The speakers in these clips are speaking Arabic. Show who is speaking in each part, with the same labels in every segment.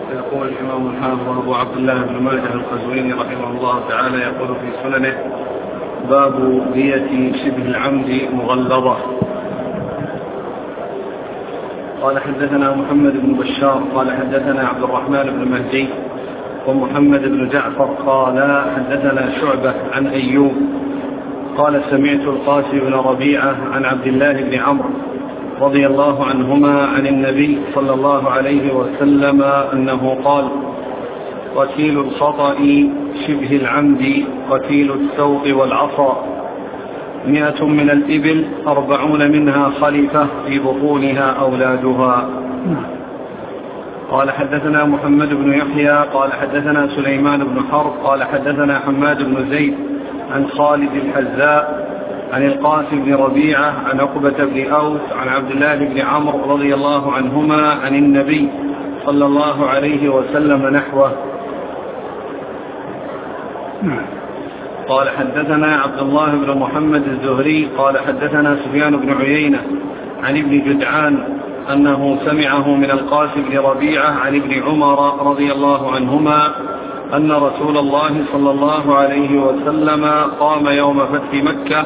Speaker 1: يقول الإمام الحافظ أبو عبد الله بن ماجه القزويني رحمه الله تعالى يقول في سننه: باب دية شبه العمد مغلظة. قال حدثنا محمد بن بشار قال حدثنا عبد الرحمن بن مهدي ومحمد بن جعفر قال حدثنا شعبة عن أيوب قال سمعت القاسم بن ربيعة عن عبد الله بن عمرو رضي الله عنهما عن النبي صلى الله عليه وسلم أنه قال: قتيل الخطأ شبه العمد قتيل السوق والعصا 100 من الإبل 40 منها خليفة في بطونها أولادها. قال حدثنا محمد بن يحيى قال حدثنا سليمان بن حرب قال حدثنا حماد بن زيد عن خالد الحذاء عن القاسم بن ربيعة عن عقبة بن أوس عن عبد الله بن عمرو رضي الله عنهما عن النبي صلى الله عليه وسلم نحوه. قال حدثنا عبد الله بن محمد الزهري قال حدثنا سفيان بن عيينة عن ابن جدعان أنه سمعه من القاسم بن ربيعة عن ابن عمر رضي الله عنهما أن رسول الله صلى الله عليه وسلم قام يوم فتح مكة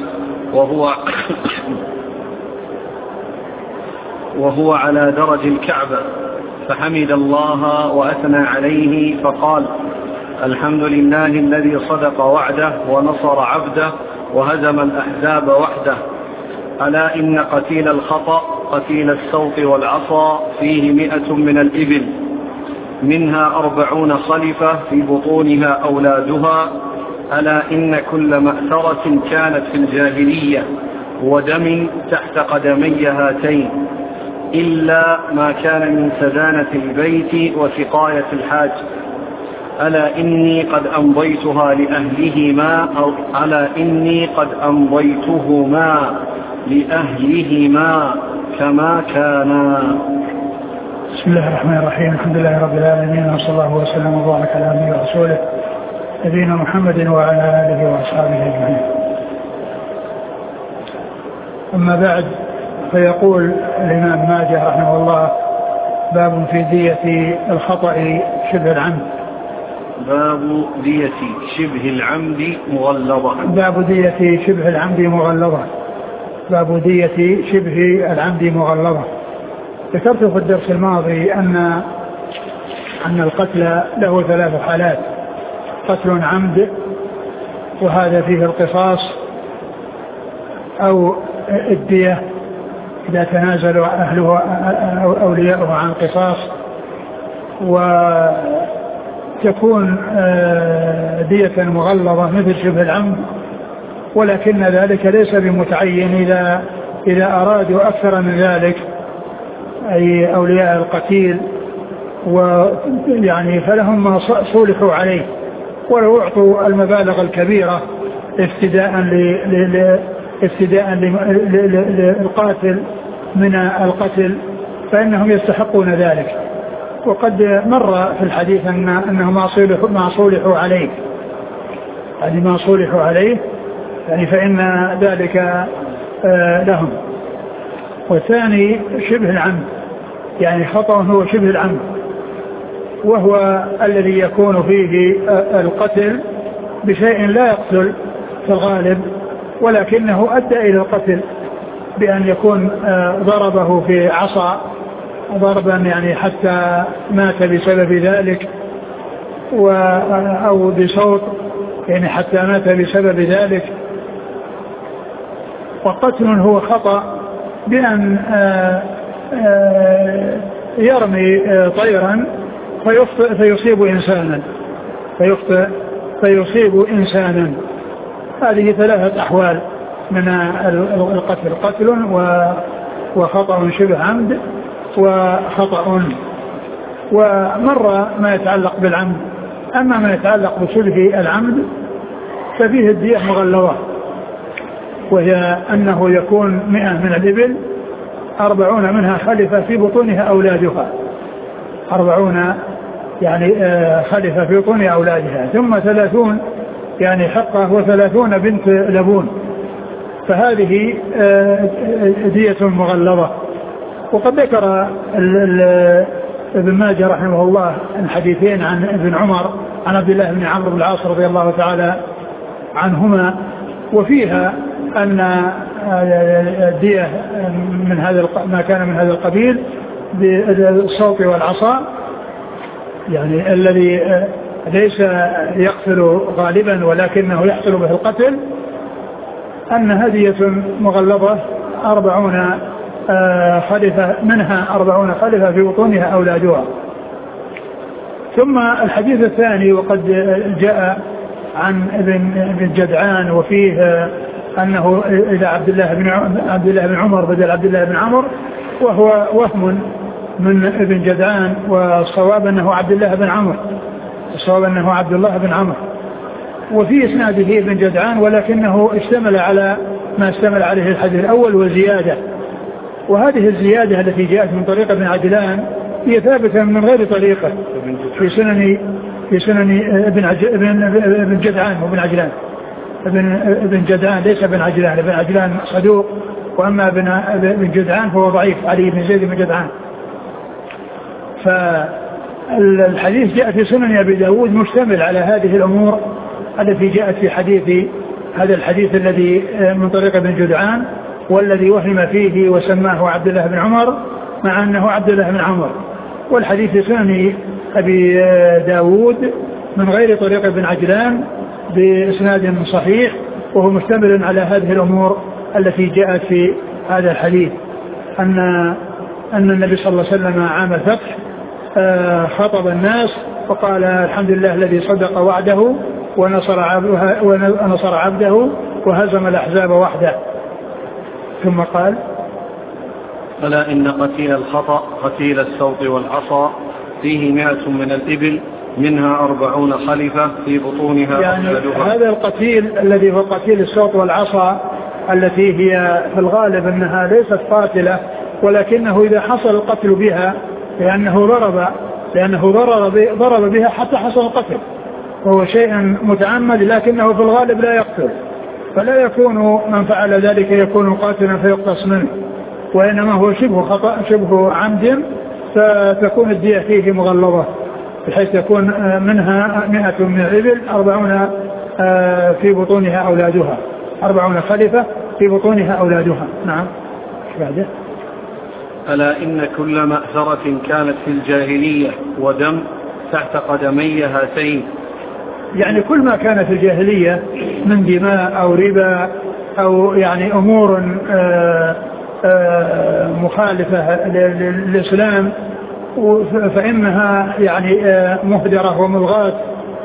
Speaker 1: وهو على درج الكعبة فحمد الله وأثنى عليه فقال: الحمد لله الذي صدق وعده ونصر عبده وهزم الأحزاب وحده. ألا إن قتيل الخطأ قتيل السوط والعصا فيه 100 من الإبل منها 40 خلفة في بطونها أولادها. ألا إن كل مأثرة كانت في الجاهلية ودم تحت قدمي هاتين إلا ما كان من سدانة البيت وسقاية الحاج. ألا إني قد أمضيتها لأهلهما ألا إني قد أمضيتهما لأهلهما كما كانا.
Speaker 2: بسم الله الرحمن الرحيم. الحمد لله رب العالمين وصلى الله وسلم وبارك على عبده ورسوله نبينا محمد وعلى آله وأصحابه أجمعين. أما بعد، فيقول الإمام ماجه رحمه الله: باب في دية الخطأ شبه العمد.
Speaker 1: باب دية شبه العمد مغلظة.
Speaker 2: باب دية شبه العمد مغلظة. باب دية شبه العمد مغلظة. ذكرت في الدرس الماضي أن القتل له 3 حالات: قتل عمد، وهذا فيه القصاص أو الدية إذا تنازل أهله أو أولياؤه عن القصاص، وتكون دية مغلظة مثل شبه العمد، ولكن ذلك ليس بمتعين إذا أرادوا أكثر من ذلك، أي أولياء القتيل، ويعني فلهم ما صولحوا عليه، ولو أعطوا المبالغ الكبيرة افتداء للقاتل من القتل فإنهم يستحقون ذلك. وقد مر في الحديث أنهم ما صولحوا عليه، يعني ما صولحوا عليه يعني فإن ذلك لهم. والثاني شبه العمد، يعني خطأ هو شبه العمد، وهو الذي يكون فيه القتل بشيء لا يقتل في الغالب، ولكنه أدى إلى القتل بأن يكون ضربه في عصا ضربا يعني حتى مات بسبب ذلك، أو بصوت يعني حتى مات بسبب ذلك. وقتل هو خطأ بأن يرمي طيرا فيصيب إنسانا. هذه 3 أحوال من القتل: قتل وخطأ شبه عمد وخطأ. ومر ما يتعلق بالعمد. أما ما يتعلق بشبه العمد ففيه الدية مغلظة، وهي أنه يكون 100 من الإبل 40 منها خلفة في بطونها أولادها، 40 يعني خلفة في بطون أولادها، ثم 30 يعني حقه و30 بنت لبون، فهذه دية مغلظة. وقد ذكر ابن ماجه رحمه الله الحديثين عن ابن عمر عن عبد الله بن عمرو بن العاص رضي الله تعالى عنهما، وفيها أن الدية من هذا ما كان من هذا القبيل بالصوت والعصا، يعني الذي ليس يقتل غالبا ولكنه يحصل به القتل، أن هدية مغلظة 40 خلفة، منها 40 خلفة في بطونها أولادها. ثم الحديث الثاني وقد جاء عن ابن جدعان وفيه أنه إلى عبد الله بن عمر بدل عبد الله بن عمر، وهو وهم من ابن جدعان، والصواب أنه عبد الله بن عمر، الصواب أنه عبد الله بن عمر، وفي إسناده ابن جدعان ولكنه اشتمل على ما اشتمل عليه الحديث الأول وزيادة. وهذه الزيادة التي جاءت من طريق ابن عجلان هي ثابتة من غير طريقة في سنن ابن جدعان وابن عجلان. ابن جدعان ليس ابن عجلان، ابن عجلان صدوق، وأما ابن جدعان هو ضعيف، علي بن زيد بن جدعان. فالحديث جاء في سنن أبي داود مشتمل على هذه الأمور التي جاءت في حديث هذا الحديث الذي من طريق ابن جدعان، والذي وهم فيه وسماه عبد الله بن عمر مع أنه عبد الله بن عمر. والحديث في سنن أبي داود من غير طريق ابن عجلان بإسناد صحيح، وهو مشتمل على هذه الأمور التي جاءت في هذا الحديث، أن النبي صلى الله عليه وسلم عام الفتح خطب الناس وقال الحمد لله الذي صدق وعده ونصر عبده وهزم الأحزاب وحده. ثم قال
Speaker 1: ألا إن قتيل الخطأ قتيل الصوت والعصا فيه 100 من الإبل منها 40 خلفة في بطونها،
Speaker 2: يعني هذا القتيل الذي هو قتيل الصوت والعصا التي هي في الغالب أنها ليست قاتلة، ولكنه إذا حصل القتل بها لأنه ضرب بها حتى حصل القتل، وهو شيء متعمد لكنه في الغالب لا يقتل، فلا يكون من فعل ذلك يكون قاتلا فيقتص منه، وإنما هو شبه خطأ شبه عمد، فتكون الدية فيه مغلظة بحيث يكون منها 100 من الإبل 40 في بطونها أولادها، 40 خلفة في بطونها أولادها. نعم. بعده
Speaker 1: ألا إن كل مأثرة كانت في الجاهلية ودم تحت قدمي هاتين،
Speaker 2: يعني كل ما كان في الجاهلية من دماء أو ربا أو يعني أمور مخالفة للإسلام فإنها يعني مهدرة وملغاة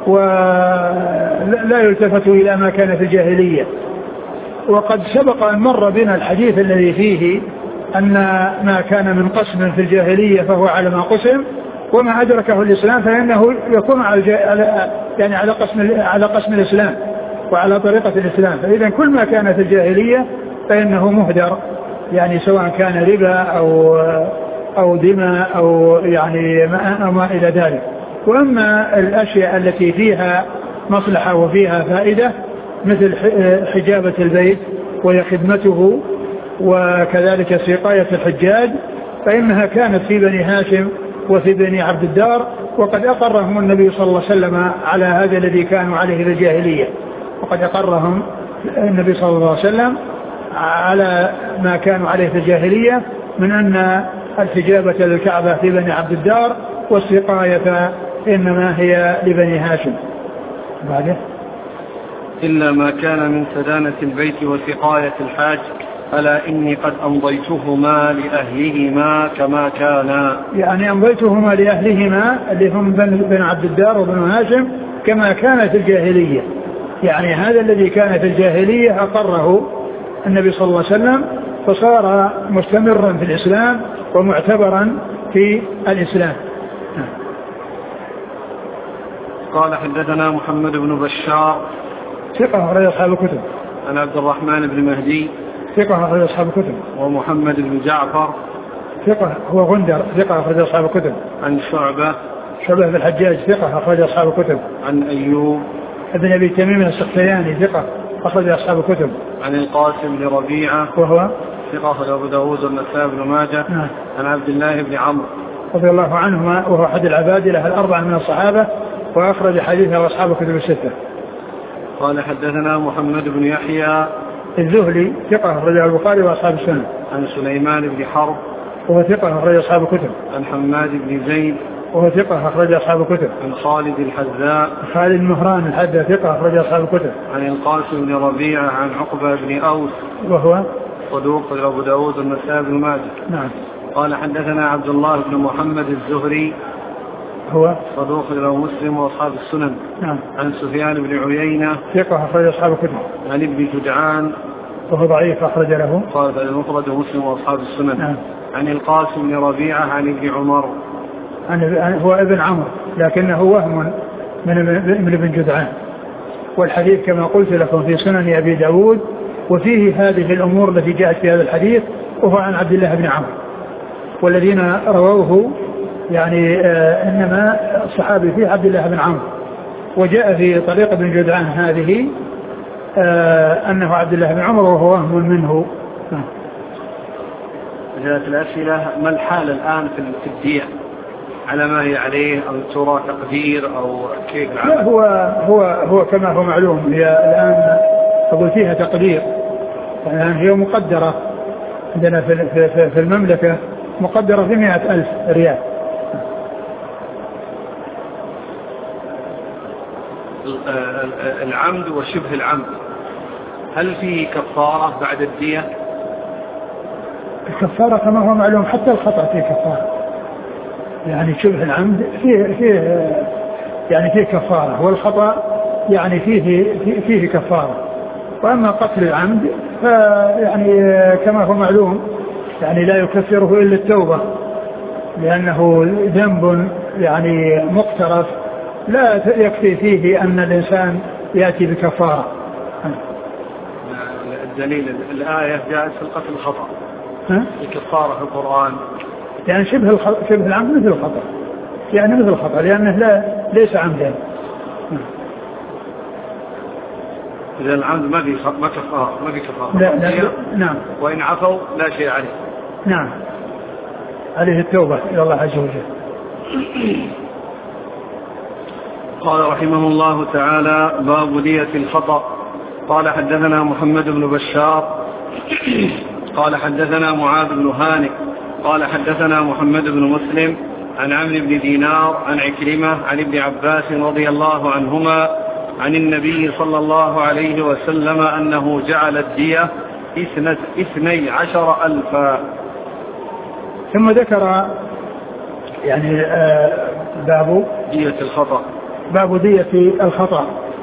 Speaker 2: ولا يلتفت إلى ما كان في الجاهلية. وقد سبق أن مر بنا الحديث الذي فيه أن ما كان من قسم في الجاهلية فهو على ما قسم، وما أدركه الإسلام فإنه يكون يعني على قسم الإسلام وعلى طريقة الإسلام. فإذا كل ما كان في الجاهلية فإنه مهدر، يعني سواء كان ربا أو دماء أو يعني ما إلى ذلك. وأما الأشياء التي فيها مصلحة وفيها فائدة مثل حجابة البيت وهي خدمته وكذلك سقاية الحجاج فإنها كانت في بني هاشم وفي بني عبد الدار، وقد أقرهم النبي صلى الله عليه وسلم على هذا الذي كانوا عليه في الجاهلية، وقد أقرهم النبي صلى الله عليه وسلم على ما كانوا عليه في الجاهلية من أن الحجابة للكعبة في بني عبد الدار والسقاية إنما هي لبني هاشم. بعده
Speaker 1: إلا ما كان من سدانة البيت وسقاية الحاج ألا إني قد أمضيتهما لأهلهما كما كانا،
Speaker 2: يعني أمضيتهما لأهلهما اللي هم بن عبد الدار وبن هاشم كما كانت الجاهلية، يعني هذا الذي كان في الجاهلية أقره النبي صلى الله عليه وسلم فصار مستمرا في الإسلام ومعتبرا في الإسلام.
Speaker 1: قال حدثنا محمد بن بشار
Speaker 2: ثقة أخرج أصحاب الكتب،
Speaker 1: عن عبد الرحمن بن مهدي
Speaker 2: ثقة أخرج أصحاب الكتب،
Speaker 1: ومحمد بن جعفر
Speaker 2: ثقة هو غندر ثقة أخرج أصحاب الكتب،
Speaker 1: عن شعبة
Speaker 2: بن الحجاج ثقة أخرج أصحاب الكتب،
Speaker 1: عن أيوب
Speaker 2: ابن أبي تميم السختياني ثقة أخرج أصحاب الكتب،
Speaker 1: عن القاسم بن ربيعة
Speaker 2: وهو
Speaker 1: ثقة أخرج أبو داود والنسائي بن ماجه، عن عبد الله بن عمرو
Speaker 2: رضي الله عنهما، وهو أحد العبادلة الأربعة من الصحابة، وأخرج حديثه أصحاب كتب الستة.
Speaker 1: قال حدثنا محمد بن يحيى
Speaker 2: الزهلي ثقة أخرجه البخاري وأصحاب السنن.
Speaker 1: عن سليمان بن حرب
Speaker 2: وهو ثقة أخرج أصحاب الكتب.
Speaker 1: عن حماد بن زيد
Speaker 2: وهو ثقة أخرج أصحاب الكتب.
Speaker 1: عن خالد الحذاء
Speaker 2: خالد مهران الحذاء ثقة أخرج أصحاب الكتب.
Speaker 1: عن القاسم بن ربيعة عن عقبة بن أوس
Speaker 2: وهو
Speaker 1: صدوق أبو داود والنسائي بن ماجه.
Speaker 2: نعم.
Speaker 1: قال حدثنا عبد الله بن محمد الزهري
Speaker 2: هو
Speaker 1: صدوق له مسلم وأصحاب السنن.
Speaker 2: نعم.
Speaker 1: عن سفيان بن عيينة
Speaker 2: ثقة أخرج أصحاب الكتب.
Speaker 1: عن ابن جدعان
Speaker 2: وهو ضعيف أخرج له
Speaker 1: قال المفرد مسلم وأصحاب السنن.
Speaker 2: نعم.
Speaker 1: عن القاسم بن ربيعة عن ابن عمر
Speaker 2: هو ابن عمر لكنه وهم من ابن جدعان، والحديث كما قلت لكم في سنن أبي داود، وفيه هذه الأمور التي جاءت في هذا الحديث، وهو عن عبد الله بن عمرو، والذين رووه يعني إنما الصحابي فيه عبد الله بن عمرو، وجاء في طريق ابن جدعان هذه أنه عبد الله بن عمرو وهو وهم منه.
Speaker 1: جاءت الأسئلة: ما الحال الآن في الدية على ما هي عليه، أو ترى تقدير أو كيف العمل؟
Speaker 2: هو كما هو معلوم، هي الآن أقول فيها تقدير، الآن هي مقدرة عندنا في المملكة، مقدرة في 100,000 ريال.
Speaker 1: العمد وشبه العمد هل في كفارة بعد الدية؟
Speaker 2: الكفارة كما هو معلوم حتى الخطأ فيه كفارة، يعني شبه العمد فيه كفارة، والخطأ يعني فيه كفارة. وأما قتل العمد فيعني كما هو معلوم يعني لا يكفره إلا التوبة، لأنه ذنب يعني مقترف لا يكفي فيه أن الإنسان يأتي بكفارة.
Speaker 1: الدليل الآية جاءت في القتل الخطأ، الكفارة في القرآن
Speaker 2: يعني شبه العمد مثل الخطأ، يعني مثل الخطأ لأنه ليس عمدا.
Speaker 1: إذا العمد ما في كفارة.
Speaker 2: لا. نعم.
Speaker 1: وإن عفوا لا شيء عليه.
Speaker 2: نعم، عليه التوبة إلى الله عز وجل.
Speaker 1: قال رحمه الله تعالى: باب دية الخطأ. قال حدثنا محمد بن بشار قال حدثنا معاذ بن هانئ قال حدثنا محمد بن مسلم عن عمرو بن دينار عن عكرمة عن ابن عباس رضي الله عنهما عن النبي صلى الله عليه وسلم أنه جعل الدية 12,000.
Speaker 2: ثم ذكر يعني باب
Speaker 1: دية الخطأ.
Speaker 2: باب دية الخطأ.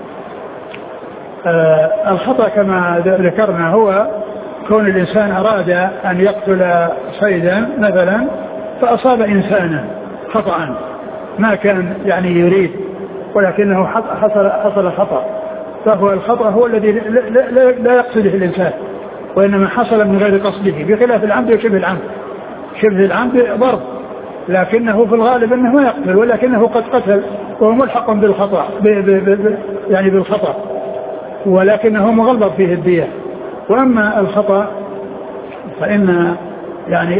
Speaker 2: الخطأ كما ذكرنا هو كون الإنسان أراد أن يقتل صيدا مثلا فأصاب إنسانا خطأ ما كان يعني يريد، ولكنه حصل خطأ، فهو الخطأ هو الذي لا يقصده الإنسان، وإنما حصل من غير قصده، بخلاف العمد وشبه العمد. شبه العمد ضرب، لكنه في الغالب أنه ما يقتل، ولكنه قد قتل وهو ملحق بالخطأ يعني بالخطأ، ولكنه مغلظ فيه الدية. وأما الخطأ فإن يعني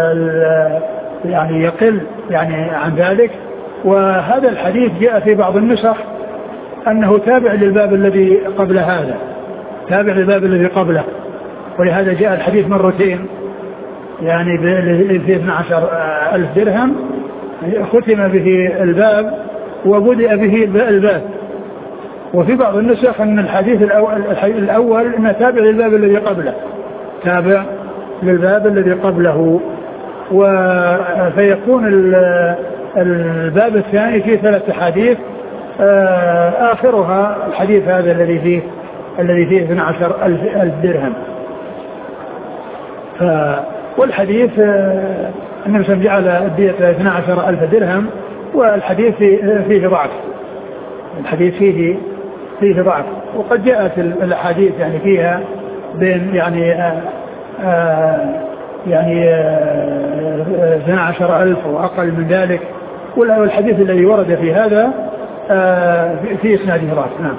Speaker 2: يعني يقل يعني عن ذلك. وهذا الحديث جاء في بعض النسخ أنه تابع للباب الذي قبل هذا، تابع للباب الذي قبله، ولهذا جاء الحديث مرتين، يعني في 12,000 درهم ختم به الباب وبدأ به الباب. وفي بعض النسخ أن الحديث الأول إنه تابع للباب الذي قبله، تابع للباب الذي قبله، فيكون الباب الثاني فيه 3 أحاديث، آخرها الحديث هذا الذي فيه 12,000 درهم. والحديث النبي صلى الله عليه وسلم جعل الدية 12,000 درهم، والحديث فيه ضعف، الحديث فيه ضعف. وقد جاءت الأحاديث يعني فيها بين يعني 12,000 وأقل من ذلك، والحديث الذي ورد في هذا في إسناده ضعف. نعم.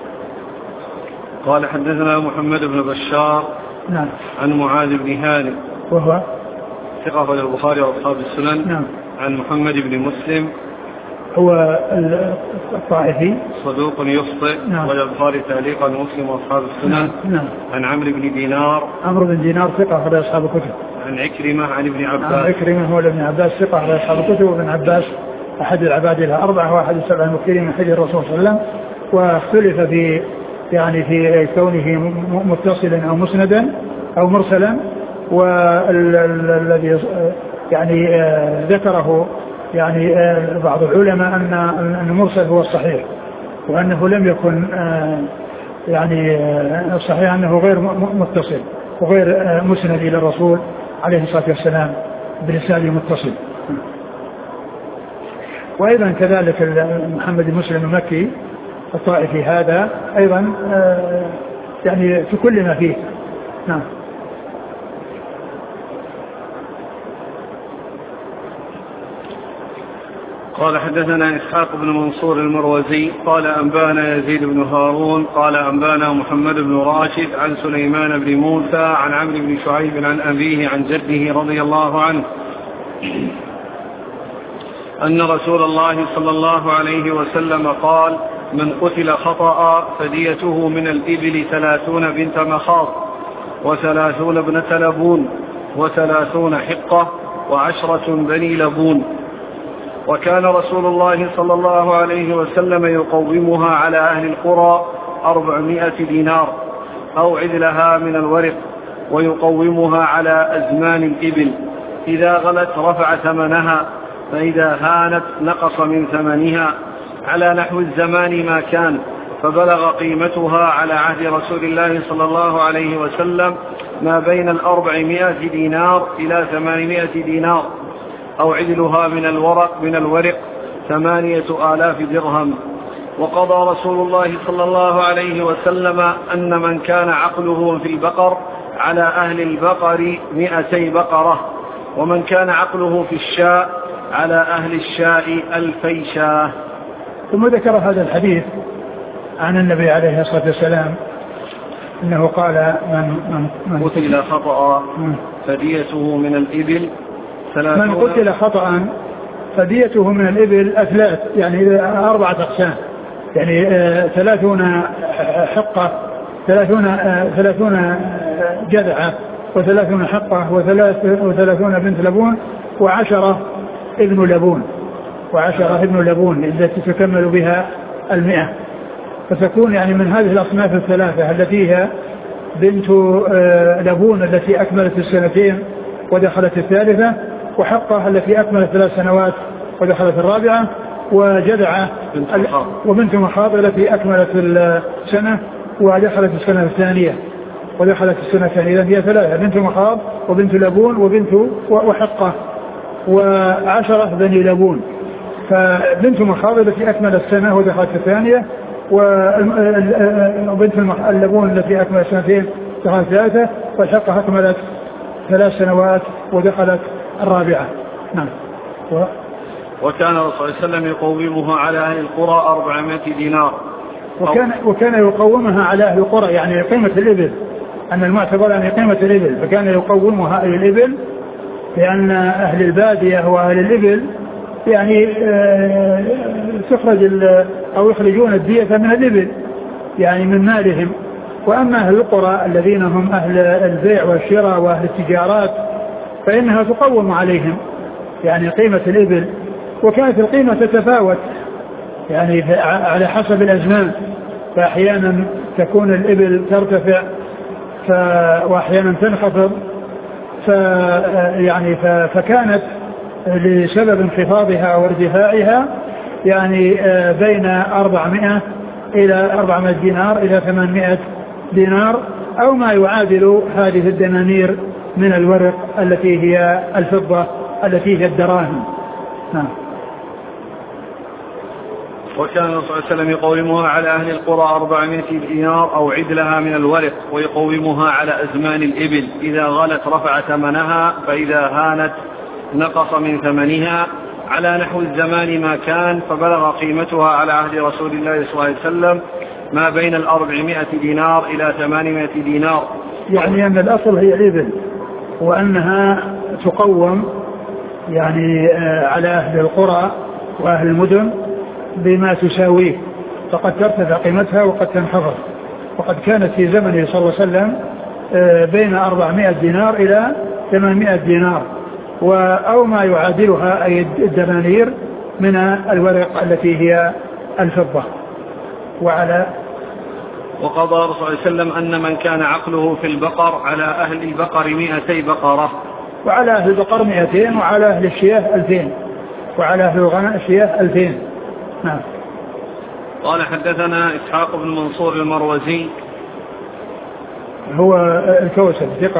Speaker 1: قال حدثنا محمد بن بشار
Speaker 2: نعم.
Speaker 1: عن معاذ بن هانئ
Speaker 2: وهو
Speaker 1: ثقة في البخاري وأصحاب السنن.
Speaker 2: نعم.
Speaker 1: عن محمد بن مسلم
Speaker 2: هو الطائفي
Speaker 1: صدوق يخطئ.
Speaker 2: نعم.
Speaker 1: والبخاري تعليقا ومسلم واصحاب السنن.
Speaker 2: نعم.
Speaker 1: عن عمرو بن دينار
Speaker 2: ثقة أخرج أصحاب الكتب.
Speaker 1: عن عكرمة عن ابن عباس.
Speaker 2: عن عكرمة هو ابن عباس ثقة أخرج أصحاب الكتب. وابن عباس أحد العباد الأربعة وأحد السبع المكثرين من حديث الرسول صلى الله عليه وسلم. واختلف في في كونه متصلا أو مسندا أو مرسلا. والذي ذكره بعض العلماء أن المرسل هو الصحيح وأنه لم يكن الصحيح أنه غير متصل وغير مسند إلى الرسول عليه الصلاة والسلام بلسان متصل. وأيضا كذلك محمد مسلم المكي الطائفي هذا أيضا في كل ما فيه. نعم.
Speaker 1: قال حدثنا إسحاق بن منصور المروزي قال أنبانا يزيد بن هارون قال أنبانا محمد بن راشد عن سليمان بن موسى عن عمرو بن شعيب عن أبيه عن جده رضي الله عنه أن رسول الله صلى الله عليه وسلم قال: من قتل خطأ فديته من الإبل 30 بنت مخاض 30 ابنة لبون 30 حقة 10 بني لبون. وكان رسول الله صلى الله عليه وسلم يقومها على أهل القرى 400 دينار أو عدلها من الورق، ويقومها على أزمان الإبل، إذا غلت رفع ثمنها، فإذا هانت نقص من ثمنها على نحو الزمان ما كان، فبلغ قيمتها على عهد رسول الله صلى الله عليه وسلم ما بين 400 دينار إلى 800 دينار، أو عدلها من الورق 8000 درهم. وقضى رسول الله صلى الله عليه وسلم أن من كان عقله في البقر على أهل البقر 200 بقرة، ومن كان عقله في الشاء على أهل الشاء 2000 شاة.
Speaker 2: ثم ذكر هذا الحديث عن النبي عليه الصلاة والسلام أنه قال: من
Speaker 1: قتل خطأ فديته من الإبل 30.
Speaker 2: من قتل خطأ فديته من الإبل أثلاث، 4 أقسام، 30 حقة 30 جذعة و30 حقة و30 بنت لبون و10 ابن لبون التي تكمل بها 100. فتكون من هذه الأصناف الثلاثة التي هي بنت لبون التي أكملت 2 ودخلت 3، وحقة التي أكملت 3 سنوات ودخلت 4، وجذعة وبنت مخاض التي أكملت 1 ودخلت 2 ودخلت 2. إذا هي 3: بنت مخاض وبنت لبون وحقة و10 بني لبون. فبنت مخاض التي أكملت 1 ودخلت 2، وبنت اللبون التي أكملت 2 دخلت 3، والحقة أكملت 3 سنوات ودخلت 4. نعم.
Speaker 1: وكان رسول الله صلى الله عليه وسلم يقومها على أهل القرى 400 دينار.
Speaker 2: وكان يقومها على أهل القرى قيمة الإبل، أن المعتبر قيمة الإبل، فكان يقومها أهل الإبل، لأن أهل البادية وأهل الإبل تخرج أو يخرجون الدية من الإبل من مالهم. وأما أهل القرى الذين هم أهل البيع والشراء وأهل التجارات فإنها تقوم عليهم قيمة الإبل. وكانت القيمة تتفاوت على حسب الأزمان، فأحيانا تكون الإبل ترتفع وأحيانا تنخفض، فكانت لسبب انخفاضها وارتفاعها بين 400 دينار إلى 800 دينار، أو ما يعادل هذه الدنانير من الورق التي هي الفضة التي هي الدراهم.
Speaker 1: وكان صلى الله عليه وسلم يقومها على أهل القرى 400 دينار أو عدلها من الورق، ويقومها على أزمان الإبل، إذا غلت رفع ثمنها، فإذا هانت نقص من ثمنها على نحو الزمان ما كان، فبلغ قيمتها على عهد رسول الله صلى الله عليه وسلم ما بين 400 دينار إلى 800 دينار.
Speaker 2: أن الأصل هي الإبل، وأنها تقوم يعني على أهل القرى وأهل المدن بما تساويه، فقد ترتفع قيمتها وقد تنخفض. وقد كانت في زمنه صلى الله عليه وسلم بين 400 دينار إلى 800 دينار أو ما يعادلها أي الدنانير من الورق التي هي الفضة.
Speaker 1: وقضى رسول الله صلى الله عليه وسلم أن من كان عقله في البقر على أهل البقر 200 بقرة،
Speaker 2: وعلى أهل البقر 200، وعلى أهل الشياه 2000، وعلى أهل الغنم الشياه 2000. نعم.
Speaker 1: قال حدثنا إسحاق بن منصور المروزي
Speaker 2: هو الكوسج ثقة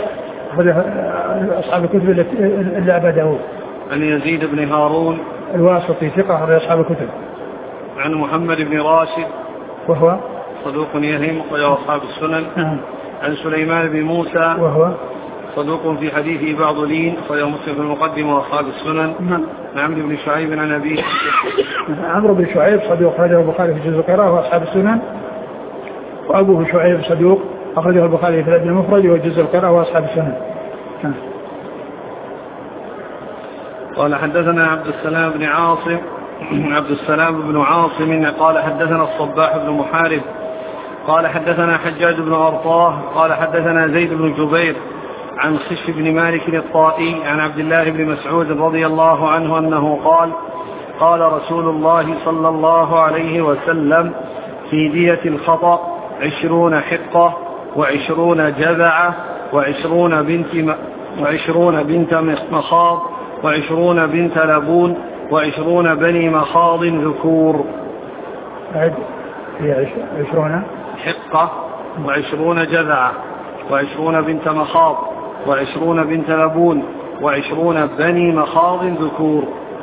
Speaker 2: أصحاب الكتب اللي أبدأه.
Speaker 1: عن يزيد بن هارون
Speaker 2: الواسطي ثقة أصحاب الكتب.
Speaker 1: عن محمد بن راشد
Speaker 2: وهو
Speaker 1: صدوق يهم أخرجه أصحاب السنن. عن سليمان بن موسى
Speaker 2: وهو
Speaker 1: صدوق في حديثه بعض لين أخرجه مسلم في المقدمة وأصحاب السنن. عن عمرو بن شعيب عن أبيه.
Speaker 2: عمرو بن شعيب صدوق أخرجه البخاري في جزء القراءة وأصحاب السنن، وأبوه شعيب صدوق أخرجه البخاري في الأدب المفرد وجزء القراءة وأصحاب السنن.
Speaker 1: قال حدثنا عبد السلام بن عاصم قال حدثنا الصباح بن محارب قال حدثنا حجاج بن أرطاه قال حدثنا زيد بن جبير عن خش بن مالك الطائي عن عبد الله بن مسعود رضي الله عنه أنه قال رسول الله صلى الله عليه وسلم في دية الخطأ 20 حقة 20 جذعة 20 بنت مخاض 20 بنت لبون 20 بني مخاض ذكور.
Speaker 2: هي 20
Speaker 1: حقة 20 جذعة 20 بنت مخاض 20 بنت لبون 20 بني مخاض ذكور.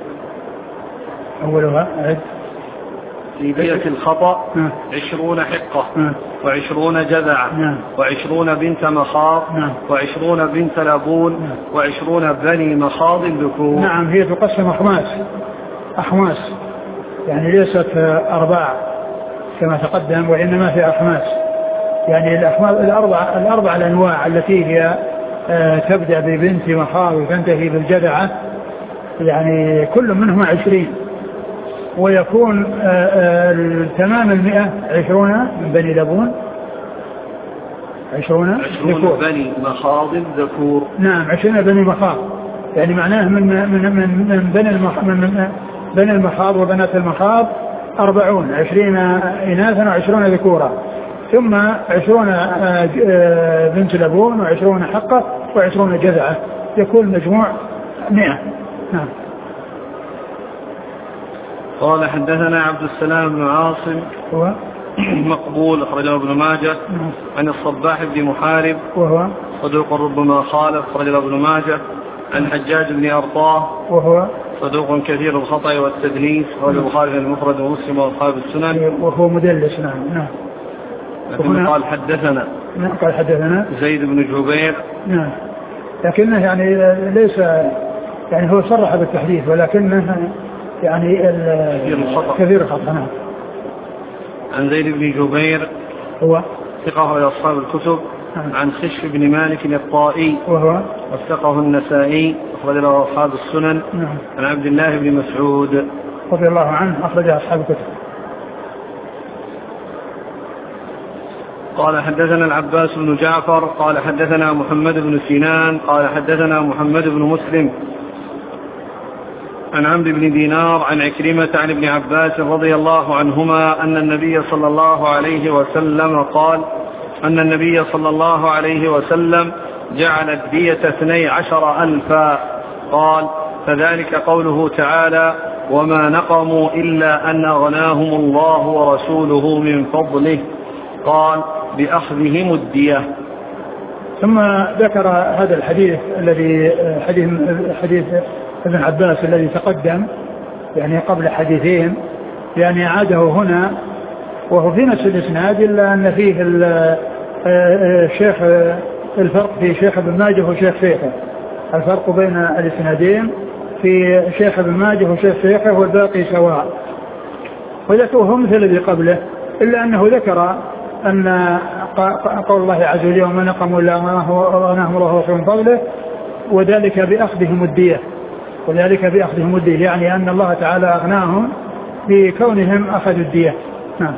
Speaker 2: أولها
Speaker 1: في دية الخطأ 20 حقة 20 جذعة 20 بنت مخاض 20 بنت لبون 20 بني مخاض ذكور.
Speaker 2: نعم. هي تقسم أخماس يعني ليست أرباع كما تقدم، وإنما في أخماس، يعني الأربع الأنواع التي هي تبدأ ببنت مخاض وتنتهي بالجذعة، يعني كل منهما 20، ويكون تمام 100 20 من بني لبون 20
Speaker 1: بني مخاض ذكور.
Speaker 2: نعم 20 بني مخاض، يعني معناه من بني المخاض وبنات المخاض 40 20 إناثا و20 ذكورا، ثم 20 بنت لبون و20 حقة و20 جذعة، يكون مجموع 100. نعم.
Speaker 1: قال حدثنا عبد السلام بن عاصم
Speaker 2: هو
Speaker 1: مقبول أخرجه ابن ماجه. عن الصباح بن محارب
Speaker 2: وهو
Speaker 1: صدوق ربما خالف أخرجه ابن ماجه. عن حجاج بن أرطاه
Speaker 2: وهو
Speaker 1: صدوق كثير الخطأ والتدليس أخرجه البخاري في المفرد ومسلم وأصحاب السنن
Speaker 2: وهو مدلس. نعم.
Speaker 1: قال حدثنا
Speaker 2: زيد
Speaker 1: بن جبير.
Speaker 2: نعم. لكنه يعني ليس يعني هو صرح بالتحديث، ولكنه يعني كثير الخطأ. نعم.
Speaker 1: عن زيد بن جبير
Speaker 2: هو
Speaker 1: ثقة إلى أصحاب الكتب. عن خش بن مالك الطائي
Speaker 2: وهو
Speaker 1: وثقه النسائي أخرج له أصحاب السنن. عن عبد الله بن مسعود
Speaker 2: رضي الله عنه أخرج أصحاب الكتب.
Speaker 1: قال حدثنا العباس بن جعفر قال حدثنا محمد بن سنان قال حدثنا محمد بن مسلم عن عمرو بن دينار عن عكرمة عن ابن عباس رضي الله عنهما أن النبي صلى الله عليه وسلم قال أن النبي صلى الله عليه وسلم جعل الدية 12,000. قال فذلك قوله تعالى وما نقموا إلا أن أغناهم الله ورسوله من فضله. قال بأخذهم الدية.
Speaker 2: ثم ذكر هذا الحديث الذي حديث ابن عباس الذي تقدم يعني قبل حديثين، يعني عاده هنا وهو في نفس الإسناد، إلا أن فيه الشيخ الفرق في شيخ ابن ماجه وشيخ شيخه، الفرق بين الإسنادين في شيخ ابن ماجه وشيخ شيخه والباقي سواء، وذكره مثل الذي قبله، إلا أنه ذكر أن قول الله عز وجل وما نقموا إلا أغناهم الله ورسوله من فضله، وذلك بأخذهم الدية، وذلك بأخذهم الدية، يعني أن الله تعالى أغناهم بكونهم أخذوا الدية. نعم.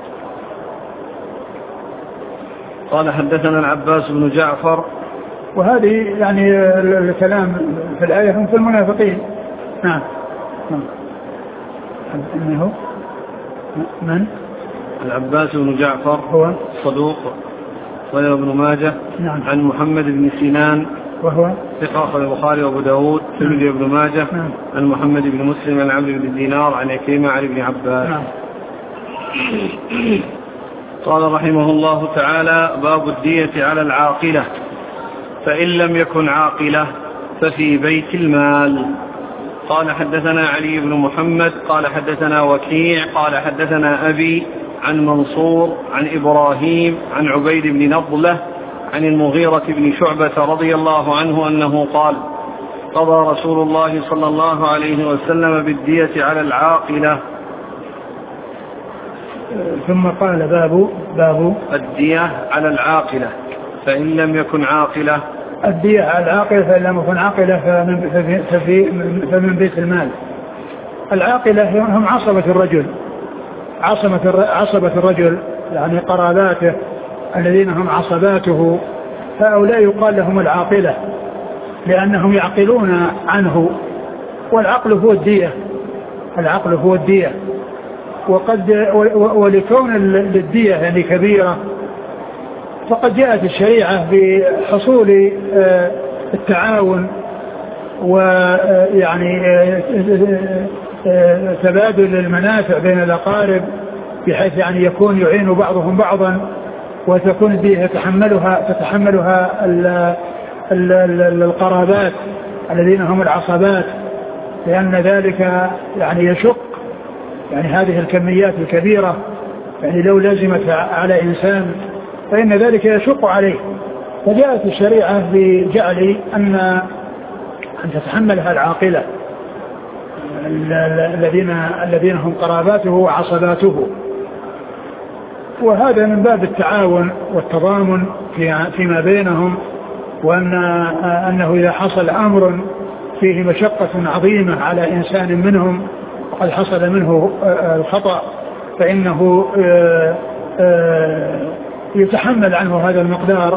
Speaker 1: قال حدثنا العباس بن جعفر.
Speaker 2: وهذه يعني الكلام في الآية هم في المنافقين. نعم. إنه من؟
Speaker 1: العباس بن جعفر
Speaker 2: هو
Speaker 1: صدوق وله ابن ماجه.
Speaker 2: نعم.
Speaker 1: عن محمد بن سنان
Speaker 2: وهو
Speaker 1: ثقة أخرج البخاري وأبو داود الترمذي وابن ماجه.
Speaker 2: نعم.
Speaker 1: عن محمد بن مسلم عن عبد بن دينار عن عكرمة عن ابن عباس.
Speaker 2: نعم.
Speaker 1: قال رحمه الله تعالى: باب الدية على العاقلة، فإن لم يكن عاقلة ففي بيت المال. قال حدثنا علي بن محمد قال حدثنا وكيع قال حدثنا أبي عن منصور عن إبراهيم عن عبيد بن نضلة عن المغيرة بن شعبة رضي الله عنه أنه قال: قضى رسول الله صلى الله عليه وسلم بالدية على العاقلة.
Speaker 2: ثم قال باب
Speaker 1: الدية على العاقلة فإن لم يكن عاقلة.
Speaker 2: الدية على العاقلة فإن لم يكن عاقلة فمن بيت المال. العاقلة هم عصبة الرجل يعني قراباته الذين هم عصباته، هؤلاء يقال لهم العاقلة لأنهم يعقلون عنه، والعقل هو الدية. ولكون الدية يعني كبيرة فقد جاءت الشريعة بحصول التعاون ويعني تبادل المنافع بين الأقارب، بحيث يعني يكون يعين بعضهم بعضا، وتكون الدية تتحملها القرابات الذين هم العصبات، لأن ذلك يعني يشق يعني هذه الكميات الكبيرة، يعني لو لزمت على إنسان فإن ذلك يشق عليه، فجاءت الشريعة بجعل أن تتحملها العاقلة الذين هم قراباته وعصباته. وهذا من باب التعاون والتضامن فيما بينهم، وأنه إذا حصل أمر فيه مشقة عظيمة على إنسان منهم وقد حصل منه الخطأ فإنه يتحمل عنه هذا المقدار،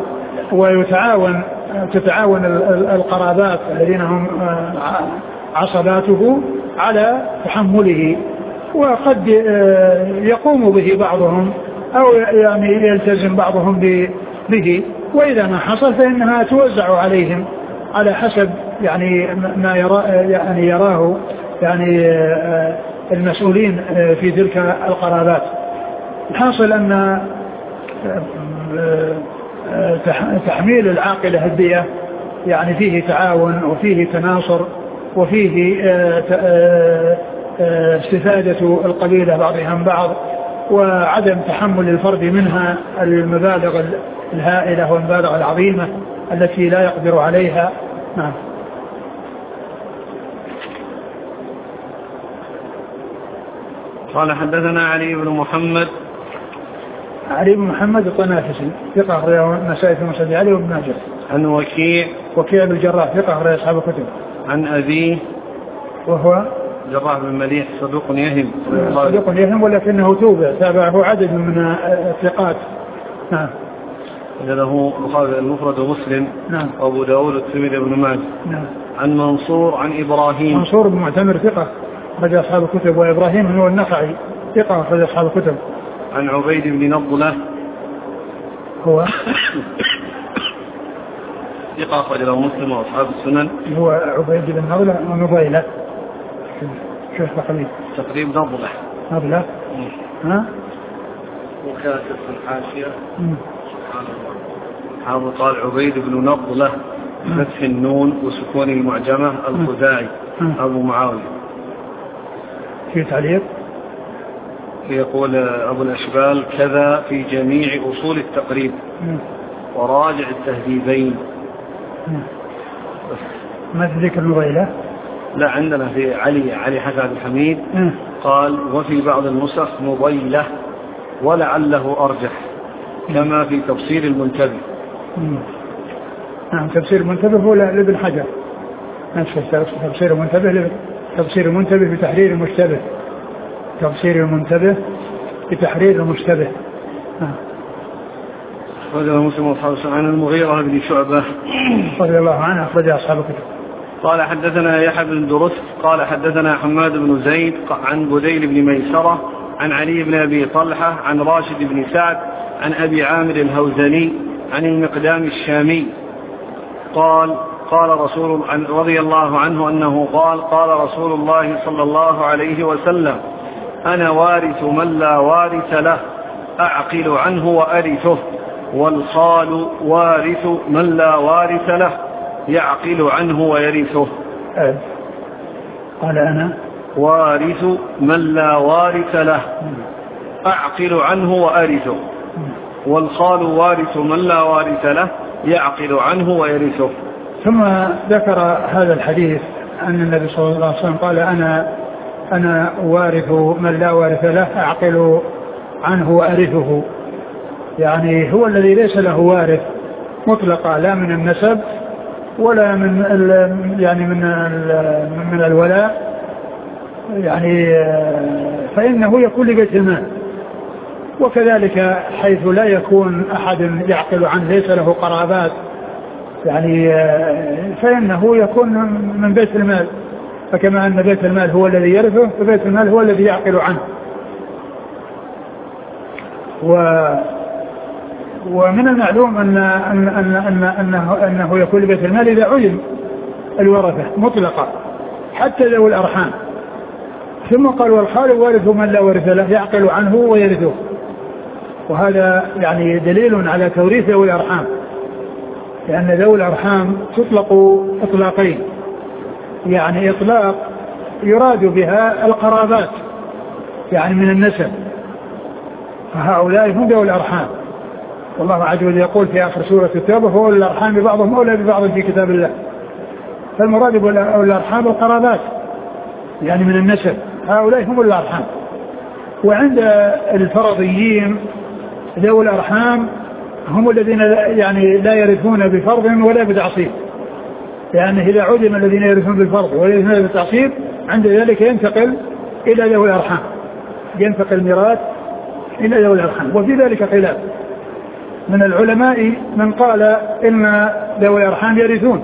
Speaker 2: تتعاون القرابات الذين هم عصباته على تحمله، وقد يقوم به بعضهم أو يعني يلتزم بعضهم به، وإذا ما حصل فإنها توزع عليهم على حسب يعني ما يراه يعني المسؤولين في تلك القرابات. الحاصل أن تحميل العاقلة الدية يعني فيه تعاون وفيه تناصر وفيه استفادة القبيلة بعضها من بعض، وعدم تحمل الفرد منها المبالغ الهائلة والمبالغ العظيمة التي لا يقدر عليها. نعم.
Speaker 1: قال حدثنا علي بن محمد
Speaker 2: الطنافسي ثقة أخرج النسائي في مسند علي وابن ماجه.
Speaker 1: عن وكيع
Speaker 2: بن الجراح ثقة أخرج أصحاب الكتب.
Speaker 1: عن أبيه وهو جراح بن مليح صدوق يهم
Speaker 2: ولكنه تابعه عدد من الثقات. نعم.
Speaker 1: له البخاري المفرد ومسلم.
Speaker 2: نعم.
Speaker 1: وأبو داود والترمذي وابن ماجه.
Speaker 2: نعم.
Speaker 1: عن منصور عن إبراهيم.
Speaker 2: منصور بن معتمر ثقة أخرج أصحاب الكتب، وإبراهيم هو النخعي ثقة أخرج أصحاب الكتب.
Speaker 1: عن عبيد بن نضلة
Speaker 2: هو
Speaker 1: ثقة أخرج له مسلم وأصحاب السنن.
Speaker 2: هو عبيد بن نضلة ونضيلة شوف
Speaker 1: تقريب نضلة
Speaker 2: ها
Speaker 1: وكاتب في الحاشية سبحان الله قال عبيد بن نضلة فتح النون وسكون المعجمة الخزاعي أبو معاوية.
Speaker 2: في تعليق
Speaker 1: يقول أبو الأشبال كذا في جميع أصول التقريب وراجع التهذيبين.
Speaker 2: ما تذكر نضيلة؟
Speaker 1: لا، عندنا في علي حسن عبد الحميد قال وفي بعض النسخ نضيلة ولعله أرجح كما في تفسير المنتبه.
Speaker 2: نعم، تفسير المنتبه هو لابن حجر تبصير المنتبه بتحرير المشتبه. تبصير المنتبه بتحرير المشتبه.
Speaker 1: أخرجه مسلم وأصحابه عن المغيرة بن شعبة
Speaker 2: رضي الله عنه أخرج أصحاب الكتب.
Speaker 1: قال حدثنا يحيى بن درست قال حدثنا حماد بن زيد عن بديل بن ميسرة عن علي بن أبي طلحة عن راشد بن سعد عن أبي عامر الهوزني عن المقدام الشامي قال رسول رضي الله عنه أنه قال رسول الله صلى الله عليه وسلم أنا وارث من لا وارث له أعقل عنه وأرثه والخال وارث من لا وارث له يعقل عنه ويرثه.
Speaker 2: قال أنا
Speaker 1: وارث من لا وارث له أعقل عنه وأرثه والخال وارث من لا وارث له يعقل عنه ويرثه.
Speaker 2: ثم ذكر هذا الحديث أن النبي صلى الله عليه وسلم قال أنا وارث من لا وارث له أعقل عنه وأرثه، يعني هو الذي ليس له وارث مطلقا لا من النسب ولا من يعني من الولاء، يعني فإنه يكون لبيت المال. وكذلك حيث لا يكون أحد يعقل عنه ليس له قرابات يعني فإنه يكون من بيت المال، فكما أن بيت المال هو الذي يرثه فبيت المال هو الذي يعقل عنه. ومن المعلوم أنه يكون لبيت المال إذا علم الورثة مطلقا حتى ذوي الأرحام. ثم قال والخال وارث من لا ورث له يعقل عنه ويرثه، وهذا يعني دليل على توريث ذوي الأرحام، لأن ذوي الأرحام تطلق إطلاقين، يعني إطلاق يراد بها القرابات يعني من النسب، فهؤلاء هم ذوي الأرحام. والله عز وجل يقول في آخر سورة التوبة فأولي الأرحام بعضهم أولى ببعض في كتاب الله، فالمراد بأولي الأرحام القرابات يعني من النسب، هؤلاء هم أولي الأرحام. وعند الفرضيين ذوي الأرحام هم الذين يعني لا يرثون بفرض ولا بتعصيب، لأن إذا علم الذين يرثون بالفرض ولا يرثون بالتعصيب عند ذلك ينتقل إلى ذوي الأرحام، ينتقل الميراث إلى ذوي الأرحام. وفي ذلك خلاف من العلماء من قال إن ذوي الأرحام يرثون،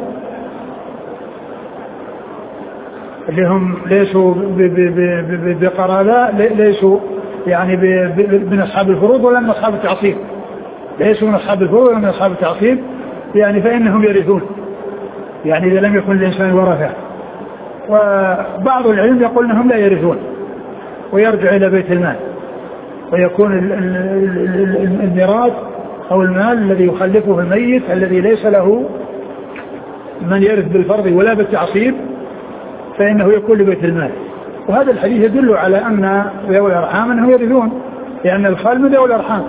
Speaker 2: اللي هم ليسوا بقرابة، ليسوا يعني من أصحاب الفروض ولا من أصحاب التعصيب، ليسوا من أصحاب الفروض ولا من أصحاب التعصيب، يعني فإنهم يرثون يعني إذا لم يكن الإنسان ورثة. وبعض العلم يقول أنهم لا يرثون ويرجع إلى بيت المال، ويكون الميراث أو المال الذي يخلفه الميت الذي ليس له من يرث بالفرض ولا بالتعصيب فإنه يكون لبيت المال. وهذا الحديث يدل على أن ذوي الأرحام أنهم يرثون، لأن الخال من ذوي الأرحام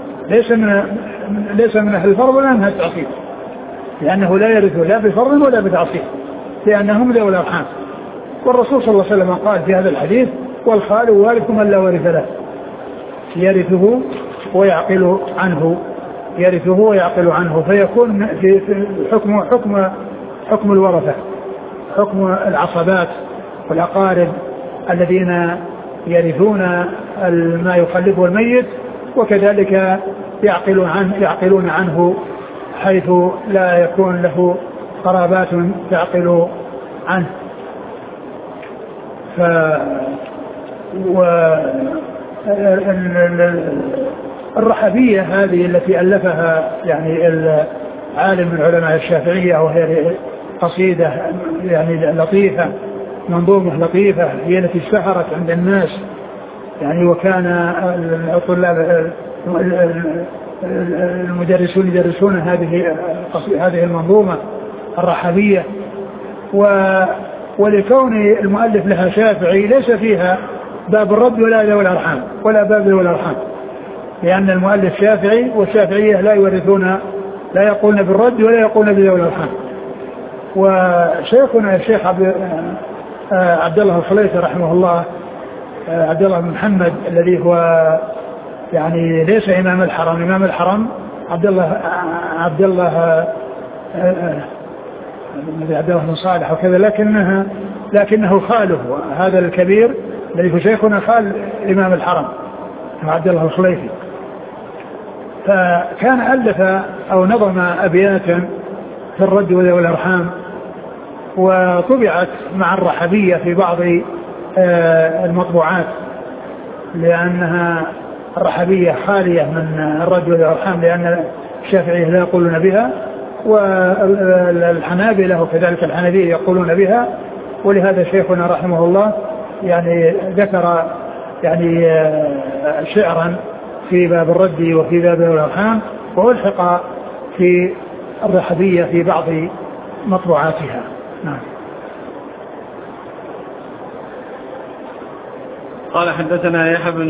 Speaker 2: ليس من أهل الفرض ولا من أهل التعصيب، لأنه لا يرث لا بفرض ولا بتعصيب لأنهم ذوي الأرحام. والرسول صلى الله عليه وسلم قال في هذا الحديث والخال وارث من لا وارث له يرثه ويعقل عنه، يرثه ويعقل عنه، فيكون في حكم الورثة، حكم العصبات والأقارب الذين يرثون ما يخلفه الميت، وكذلك يعقلون عنه حيث لا يكون له قرابات تعقل عنه. الرحبية هذه التي ألفها يعني العالم من علماء الشافعية، وهي قصيدة يعني لطيفة، منظومة لطيفة هي التي اشتهرت عند الناس يعني، وكان الطلاب المدرسون يدرسون هذه المنظومة الرحبية. ولكون المؤلف لها شافعي ليس فيها باب الرد ولا ذوي الأرحام ولا باب ذوي الأرحام، لأن المؤلف شافعي والشافعية لا يورثون، لا يقولون بالرد ولا يقولون بذوي الأرحام. وشيخنا الشيخ عبد الله الخليفي رحمه الله، عبد الله بن محمد الذي هو يعني ليس إمام الحرم، إمام الحرم عبد الله عبد الله بن صالح وكذا، لكنه خاله هذا الكبير الذي هو شيخنا خال إمام الحرم عبد الله الخليفي. فكان ألف أو نظم أبياتا في الرد وذوي الأرحام، وطبعت مع الرحبية في بعض المطبوعات، لأنها الرحبية خالية من الرد وذوي الأرحام، لأن الشافعية لا يقولون بها، والحنابلة وكذلك الحنفية يقولون بها. ولهذا شيخنا رحمه الله يعني ذكر يعني شعرا في باب الرد وفي باب الأرحام، والحق في الرحبية في بعض مطبوعاتها. نعم.
Speaker 1: قال حدثنا يحيى بن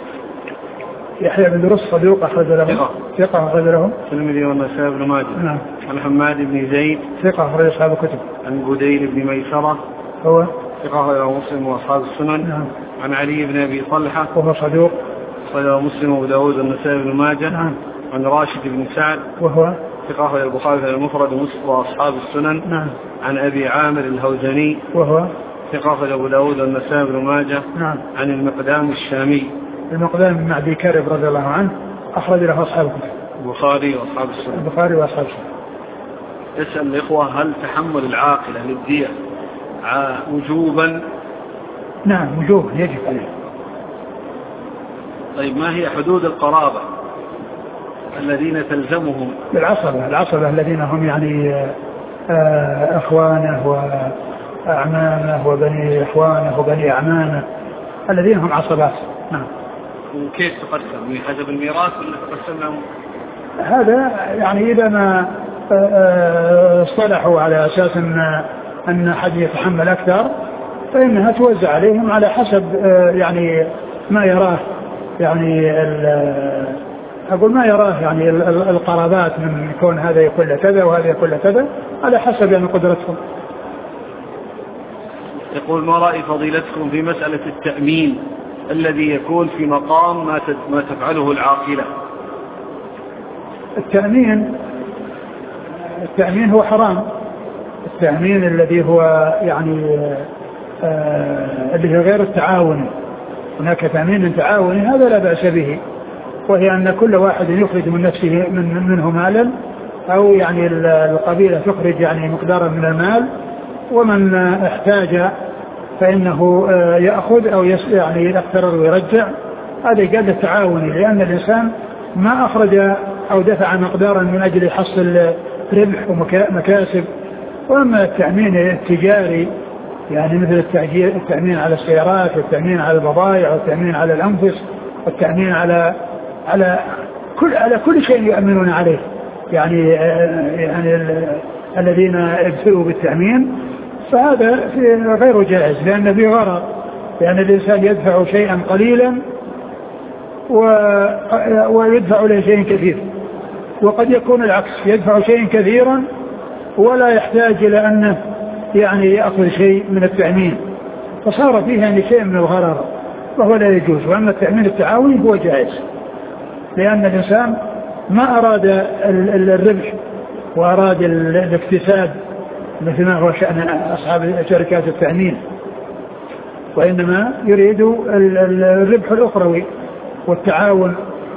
Speaker 1: درست
Speaker 2: صدوق أخرج له ثقة أخرج له
Speaker 1: الترمذي والنسائي بن ماجه.
Speaker 2: نعم.
Speaker 1: عن حماد بن زيد ثقة
Speaker 2: أخرج أصحاب الكتب.
Speaker 1: عن بديل بن ميسرة
Speaker 2: هو
Speaker 1: ثقة أخرج مسلم وأصحاب السنن.
Speaker 2: نعم.
Speaker 1: عن علي بن أبي طلحة
Speaker 2: وهو صدوق
Speaker 1: أخرج مسلم وأبو داود والنسائي بن ماجه.
Speaker 2: نعم.
Speaker 1: عن راشد بن سعد
Speaker 2: وهو
Speaker 1: ثقة أخرج البخاري في المفرد وأصحاب السنن.
Speaker 2: نعم.
Speaker 1: عن أبي عامر الهوزني
Speaker 2: وهو
Speaker 1: ثقة أخرج أبو داود والنسائي بن ماجه.
Speaker 2: نعم.
Speaker 1: عن المقدام الشامي
Speaker 2: بن معدي كرب رضي الله عنه أخرج له أصحاب الكتب
Speaker 1: البخاري وأصحاب السنن. يسأل الإخوة: هل تحمل العاقلة للدية وجوبا؟
Speaker 2: نعم وجوب يجب عليه.
Speaker 1: طيب ما هي حدود القرابة الذين تلزمهم؟
Speaker 2: العصبة الذين هم يعني أخوانه وأعمامه وبني إخوانه وبني أعمامه الذين هم عصبات. نعم.
Speaker 1: وكيف تقسم؟ بحسب الميراث ولا تقسم لهم؟
Speaker 2: هذا يعني إذا ما اصطلحوا على أساس أن أحد يتحمل أكثر فإنها توزع عليهم على حسب يعني ما يراه، يعني أقول ما يراه يعني القرابات من كون هذا يقول له كذا وهذا يقول له كذا على حسب يعني قدرتهم.
Speaker 1: يقول: ما رأي فضيلتكم في مسألة التأمين الذي يكون في مقام ما تفعله العاقلة؟
Speaker 2: التأمين هو حرام. التأمين الذي هو يعني اللي هو غير التعاون. هناك تأمين تعاوني هذا لا بأس به، وهي أن كل واحد يخرج من نفسه منه مالا، أو يعني القبيلة تخرج يعني مقدارا من المال، ومن احتاج فإنه يأخذ أو يعني يقترر ويرجع. هذا قال التعاوني، لأن الإنسان ما أخرج أو دفع مقدارا من أجل يحصل ربح ومكاسب. وأما التأمين التجاري يعني مثل التأمين على السيارات والتأمين على البضائع والتأمين على الأنفس والتأمين على كل شيء يؤمنون عليه، يعني الذين ابتلوا بالتأمين، فهذا غير جائز لأن فيه غرر، لأن الإنسان يدفع شيئا قليلا ويدفع له شيء كثير، وقد يكون العكس، يدفع شيء كثيرا ولا يحتاج إلى أنه يعني يأخذ شيء من التأمين، فصار فيه يعني شيء من الغرر وهو لا يجوز. وأما التأمين التعاوني هو جائز، لأن الإنسان ما أراد الربح وأراد الاكتساب مثل ما هو شأن أصحاب شركات التأمين، وإنما يريد الربح الأخروي والتعاون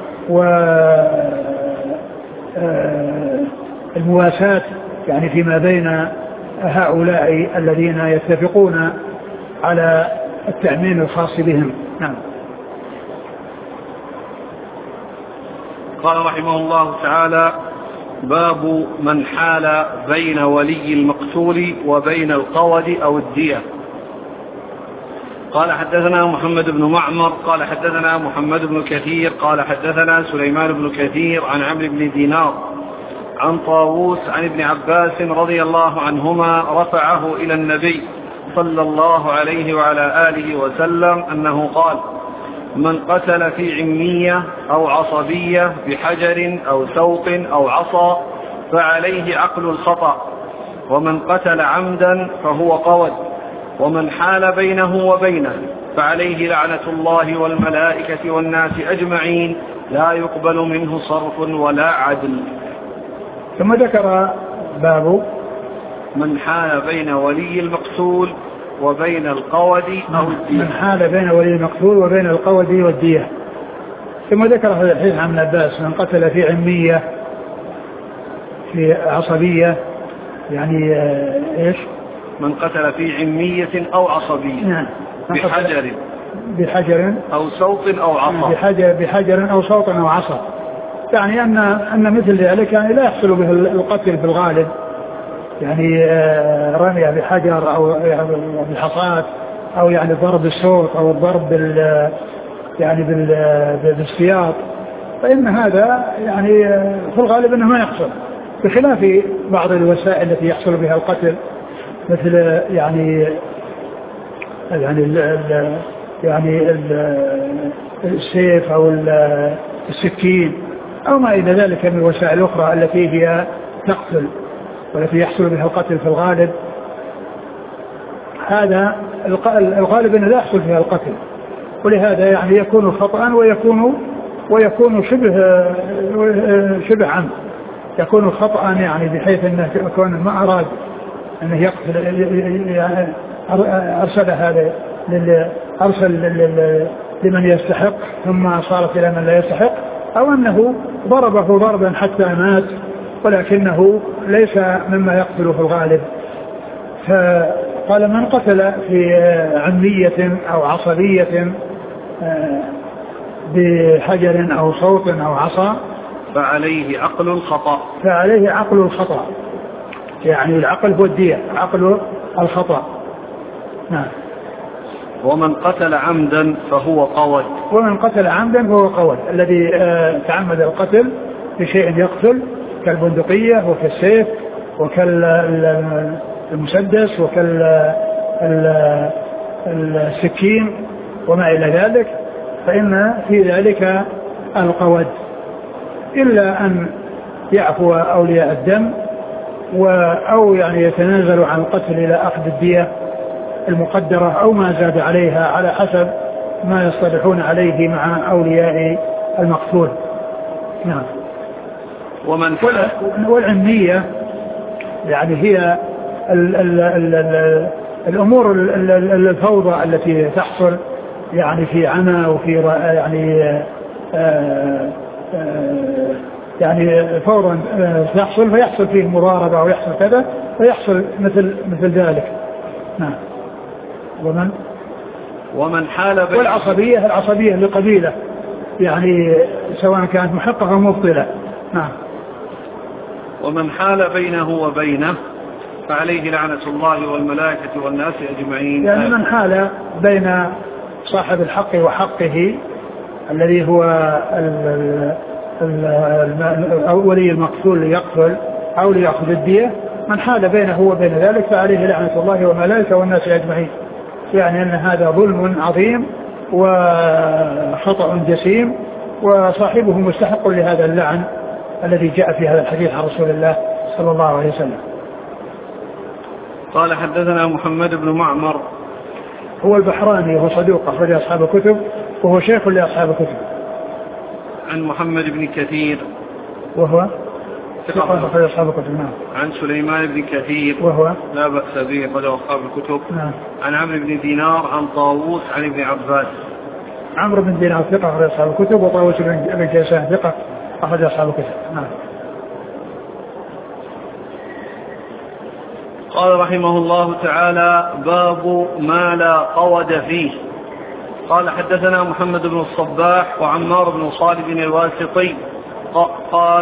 Speaker 2: والمواساة يعني فيما بين هؤلاء الذين يتفقون على التأمين الخاص بهم. نعم.
Speaker 1: قال رحمه الله تعالى: باب من حال بين ولي المقتول وبين القود أو الدية. قال حدثنا محمد بن معمر قال حدثنا محمد بن كثير قال حدثنا سليمان بن كثير عن عمرو بن دينار عن طاووس عن ابن عباس رضي الله عنهما رفعه إلى النبي صلى الله عليه وعلى آله وسلم أنه قال: من قتل في عمية أو عصبية بحجر أو سوط أو عصا فعليه عقل الخطأ، ومن قتل عمدا فهو قود، ومن حال بينه وبينه فعليه لعنة الله والملائكة والناس أجمعين لا يقبل منه صرف ولا عدل.
Speaker 2: ثم ذكر باب
Speaker 1: من حال بين ولي المقتول وبين القود أو الدية.
Speaker 2: من حال بين ولي المقتول وبين القود والدية. ثم ذكر هذا الحديث عن ابن عباس: من قتل في عمية في عصبية، يعني ايش؟
Speaker 1: من قتل في عمية أو عصبية.
Speaker 2: نعم. بحجر
Speaker 1: أو صوت أو عصا.
Speaker 2: بحجر أو صوت أو عصا، يعني أن مثل ذلك يعني لا يحصل به القتل في الغالب، يعني رمي بحجر أو بالحصاة أو يعني ضرب الصوت أو الضرب يعني بالسياط، فإن هذا يعني في الغالب أنه ما يحصل، بخلاف بعض الوسائل التي يحصل بها القتل، مثل يعني السيف أو السكين أو ما إلى ذلك من الوسائل الأخرى التي هي تقتل والتي يحصل بها القتل في الغالب. هذا الغالب أنه لا يحصل فيها القتل، ولهذا يعني يكون خطأ ويكون شبه عمد، يكون خطأ يعني بحيث أنه يكون ما أراد أنه يقتل، يعني أرسل لمن يستحق ثم صارت إلى من لا يستحق، أو أنه ضربه ضربا حتى مات ولكنه ليس مما يقتل في الغالب. فقال: من قتل في عمية أو عصبية بحجر أو صوت أو عصا
Speaker 1: فعليه عقل الخطأ.
Speaker 2: فعليه عقل الخطأ، يعني العقل هو الدية، عقل الخطأ. نعم.
Speaker 1: ومن قتل عمدا فهو قود.
Speaker 2: ومن قتل عمدا فهو قود، الذي تعمد القتل بشيء يقتل، كالبندقية وكالسيف وكالمسدس وكالسكين وما إلى ذلك، فإن في ذلك القود، إلا أن يعفو أولياء الدم أو يعني يتنازلوا عن القتل إلى أخذ الدية المقدرة أو ما زاد عليها على حسب ما يصطلحون عليه مع أولياء المقتول. نعم. والعمية يعني هي الأمور الفوضى التي تحصل يعني في عنا وفي يعني فورا تحصل، فيحصل فيه مضاربة ويحصل كذا فيحصل مثل ذلك. نعم. ومن حال بين العصبية لقبيلة، يعني سواء كانت محققة أو مبطلة. نعم.
Speaker 1: ومن حال بينه وبينه فعليه لعنة الله والملائكة والناس أجمعين.
Speaker 2: يعني من حال بين صاحب الحق وحقه الذي هو ولي المقتول ليقتل أو ليأخذ الدية، من حال بينه وبين ذلك فعليه لعنة الله والملائكة والناس أجمعين، يعني أن هذا ظلم عظيم وخطأ جسيم، وصاحبه مستحق لهذا اللعن الذي جاء في هذا الحديث عن رسول الله صلى الله عليه وسلم.
Speaker 1: قال: حدثنا محمد بن معمر،
Speaker 2: هو البحراني وهو صدوق أخرج أصحاب الكتب وهو شيخ لأصحاب الكتب.
Speaker 1: عن محمد بن كثير
Speaker 2: وهو ثقة أخرج أصحاب الكتب. نعم.
Speaker 1: عن سليمان بن كثير
Speaker 2: وهو
Speaker 1: لا بأس به أخرج أصحاب الكتب.
Speaker 2: نعم.
Speaker 1: عن عمرو بن دينار عن طاووس عن ابن عباس.
Speaker 2: عمرو بن دينار ثقة أخرج أصحاب الكتب، وطاووس بن كيسان ثقة أخرج أصحاب الكتب. نعم.
Speaker 1: قال رحمه الله تعالى: باب ما لا قود فيه. قال: حدثنا محمد بن الصباح وعمار بن صالح الواسطي قال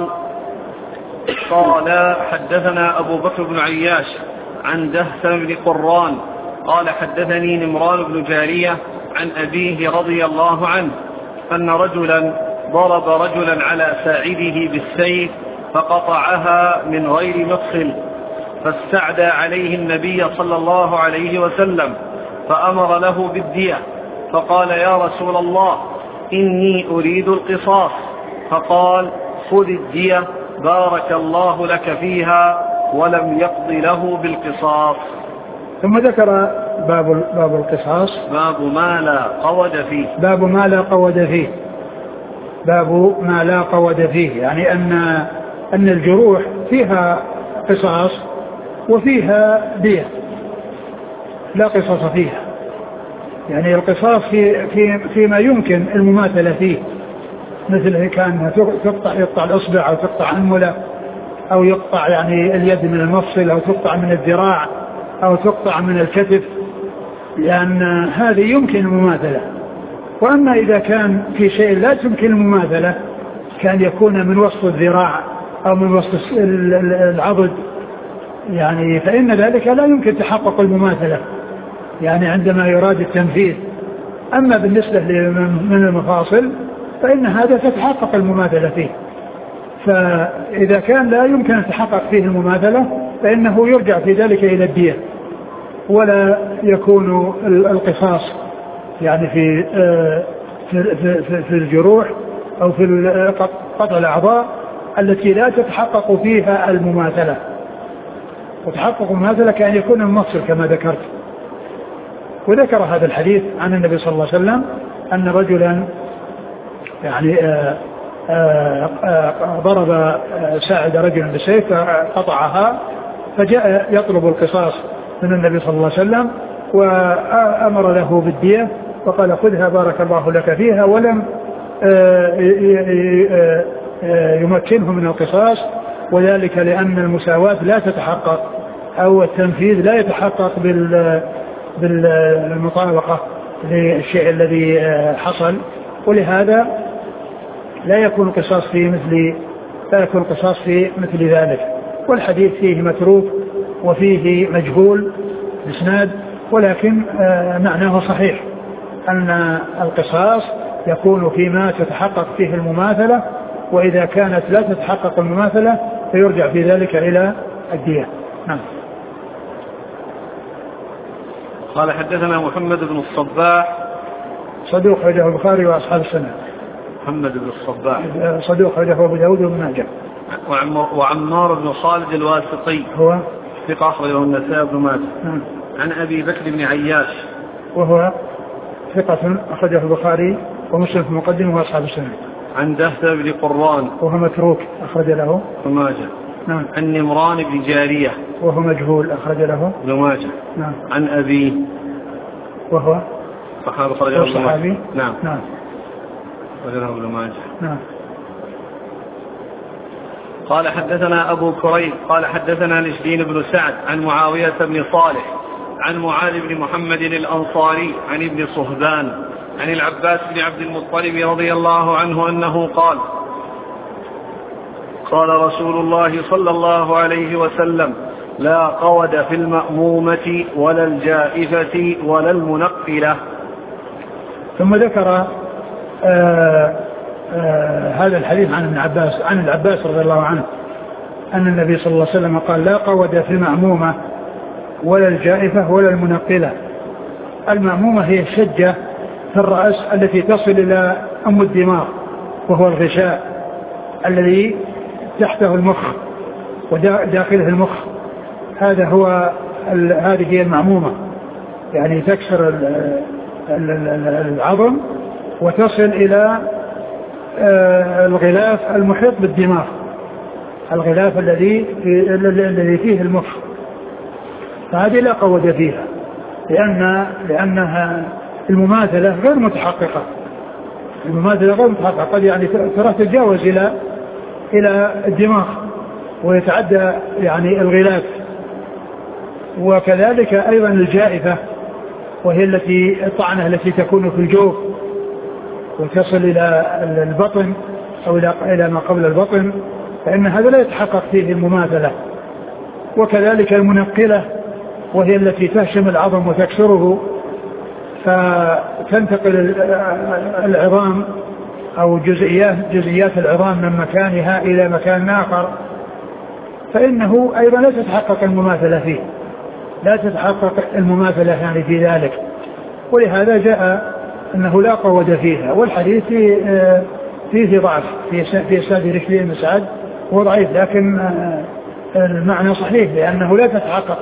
Speaker 1: حدثنا أبو بكر بن عياش عن دهثم بن قران قال: حدثني نمران بن جارية عن أبيه رضي الله عنه أن رجلا ضرب رجلا على ساعده بالسيف فقطعها من غير مفصل، فاستعدى عليه النبي صلى الله عليه وسلم فأمر له بالدية، فقال: يا رسول الله إني أريد القصاص، فقال: خذ الدية بارك الله لك فيها، ولم يقض له بالقصاص.
Speaker 2: ثم ذكر باب القصاص.
Speaker 1: باب ما لا قود فيه.
Speaker 2: باب ما لا قود فيه. باب ما لا قود فيه، يعني أن الجروح فيها قصاص وفيها دية لا قصاص فيها. يعني القصاص فيما يمكن المماثلة فيه، مثل كان يقطع الأصبع أو تقطع أنملة أو يقطع يعني اليد من المفصل أو تقطع من الذراع أو تقطع من الكتف، لأن هذه يمكن المماثلة. وأما إذا كان في شيء لا تمكن المماثلة، كان يكون من وسط الذراع أو من وسط العضد، يعني فإن ذلك لا يمكن تحقق المماثلة يعني عندما يراد التنفيذ. أما بالنسبة من المفاصل فإن هذا تتحقق المماثلة فيه. فإذا كان لا يمكن أن تحقق فيه المماثلة فإنه يرجع في ذلك إلى الدية، ولا يكون القصاص يعني في الجروح أو في قطع الأعضاء التي لا تتحقق فيها المماثلة. وتحقق المماثلة كأن يكون المفصل كما ذكرت. وذكر هذا الحديث عن النبي صلى الله عليه وسلم أن رجلا يعني ضرب ساعد رجلا بسيف فقطعها، فجاء يطلب القصاص من النبي صلى الله عليه وسلم وأمر له بالدية وقال خذها بارك الله لك فيها، ولم يمكنه من القصاص، وذلك لأن المساواة لا تتحقق أو التنفيذ لا يتحقق بالمطابقة للشيء الذي حصل، ولهذا لا يكون قصاص في مثل ذلك. والحديث فيه متروك وفيه مجهول الإسناد، ولكن معناه صحيح أن القصاص يكون فيما تتحقق فيه المماثلة، وإذا كانت لا تتحقق المماثلة فيرجع في ذلك إلى الدية. نعم.
Speaker 1: قال حدثنا محمد بن الصباح
Speaker 2: صدوق أخرجه البخاري وأصحاب السنة.
Speaker 1: محمد بن الصباح
Speaker 2: صدوق أخرجه أبو داود وابن ماجه.
Speaker 1: وعمار بن خالد الواسطي
Speaker 2: هو
Speaker 1: ثقة أخرجه النسائي وابن ماجه. عن أبي بكر بن عياش
Speaker 2: وهو ثقة أخرجه البخاري ومسلم في المقدمة وأصحاب السنة.
Speaker 1: عن دهثة بن قران
Speaker 2: وهو متروك أخرج له
Speaker 1: ابن ماجه.
Speaker 2: نعم.
Speaker 1: عن نمران بن جارية
Speaker 2: وهو مجهول أخرج له
Speaker 1: ابن ماجه.
Speaker 2: نعم.
Speaker 1: عن أبيه
Speaker 2: وهو
Speaker 1: صحابي أخرجه ابن ماجه. نعم.
Speaker 2: نعم.
Speaker 1: أخرجه ابن ماجه.
Speaker 2: نعم.
Speaker 1: قال حدثنا أبو كريب قال حدثنا نشدين بن سعد عن معاوية بن صالح عن معاذ بن محمد الأنصاري عن ابن صهبان عن العباس بن عبد المطلب رضي الله عنه أنه قال قال رسول الله صلى الله عليه وسلم لا قود في المأمومة ولا الجائفة ولا المنقلة.
Speaker 2: ثم ذكر هذا الحديث عن العباس رضي الله عنه أن النبي صلى الله عليه وسلم قال لا قود في المأمومة ولا الجائفة ولا المنقلة. المأمومة هي الشجة في الرأس التي تصل إلى أم الدماغ، وهو الغشاء الذي تحته المخ وداخله المخ. هذه هي المأمومة، يعني تكسر العظم وتصل إلى الغلاف المحيط بالدماغ، الغلاف الذي فيه المخ. فهذه لا قود فيها لأنها المماثلة غير متحققة. قد يعني ترى تتجاوز إلى الدماغ ويتعدى يعني الغلاف. وكذلك أيضا الجائفة، وهي الطعنة التي تكون في الجوف وتصل إلى البطن أو إلى ما قبل البطن، فإن هذا لا يتحقق فيه المماثلة. وكذلك المنقلة، وهي التي تهشم العظم وتكسره فتنتقل العظام أو جزئيات العظام من مكانها إلى مكان آخر، فإنه أيضا لا تتحقق المماثلة يعني في ذلك. ولهذا جاء أنه لا قود فيها. والحديث فيه ضعف في إسناد رشدين بن سعد، هو ضعيف، لكن المعنى صحيح لأنه لا تتحقق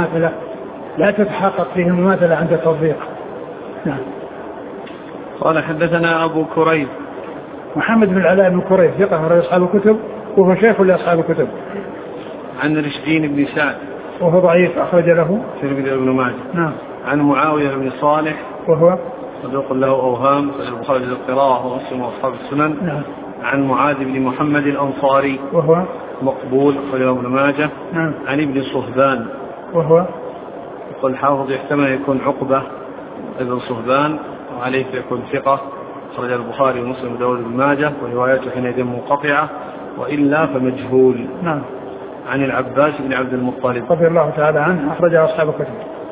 Speaker 2: فيه المماثلة عند التطبيق. نعم.
Speaker 1: قال حدثنا أبو كريب
Speaker 2: محمد بن العلاء بن كريب ثقة من أصحاب الكتب، وهو شيخ لأصحاب الكتب.
Speaker 1: عن رشدين بن سعد
Speaker 2: وهو ضعيف أخرج له
Speaker 1: الترمذي وابن ماجه.
Speaker 2: نعم.
Speaker 1: عن معاوية بن صالح
Speaker 2: وهو
Speaker 1: صدوق له أوهام البخاري في القراءة ومسلم وأصحاب السنن.
Speaker 2: نعم.
Speaker 1: عن معاذ بن محمد الأنصاري وهو مقبول أخرجه ابن ماجه.
Speaker 2: نعم.
Speaker 1: عن ابن صهبان وهو يقول الحافظ يحتمل يكون عقبة ابن صهبان وعليه يكون ثقة أخرج البخاري ومسلم وداود بن ماجه ورواياته حينئذ منقطعة وإلا فمجهول.
Speaker 2: نعم.
Speaker 1: عن العباس بن عبد المطلب
Speaker 2: رضي الله تعالى عنه أخرجه أصحاب الكتب.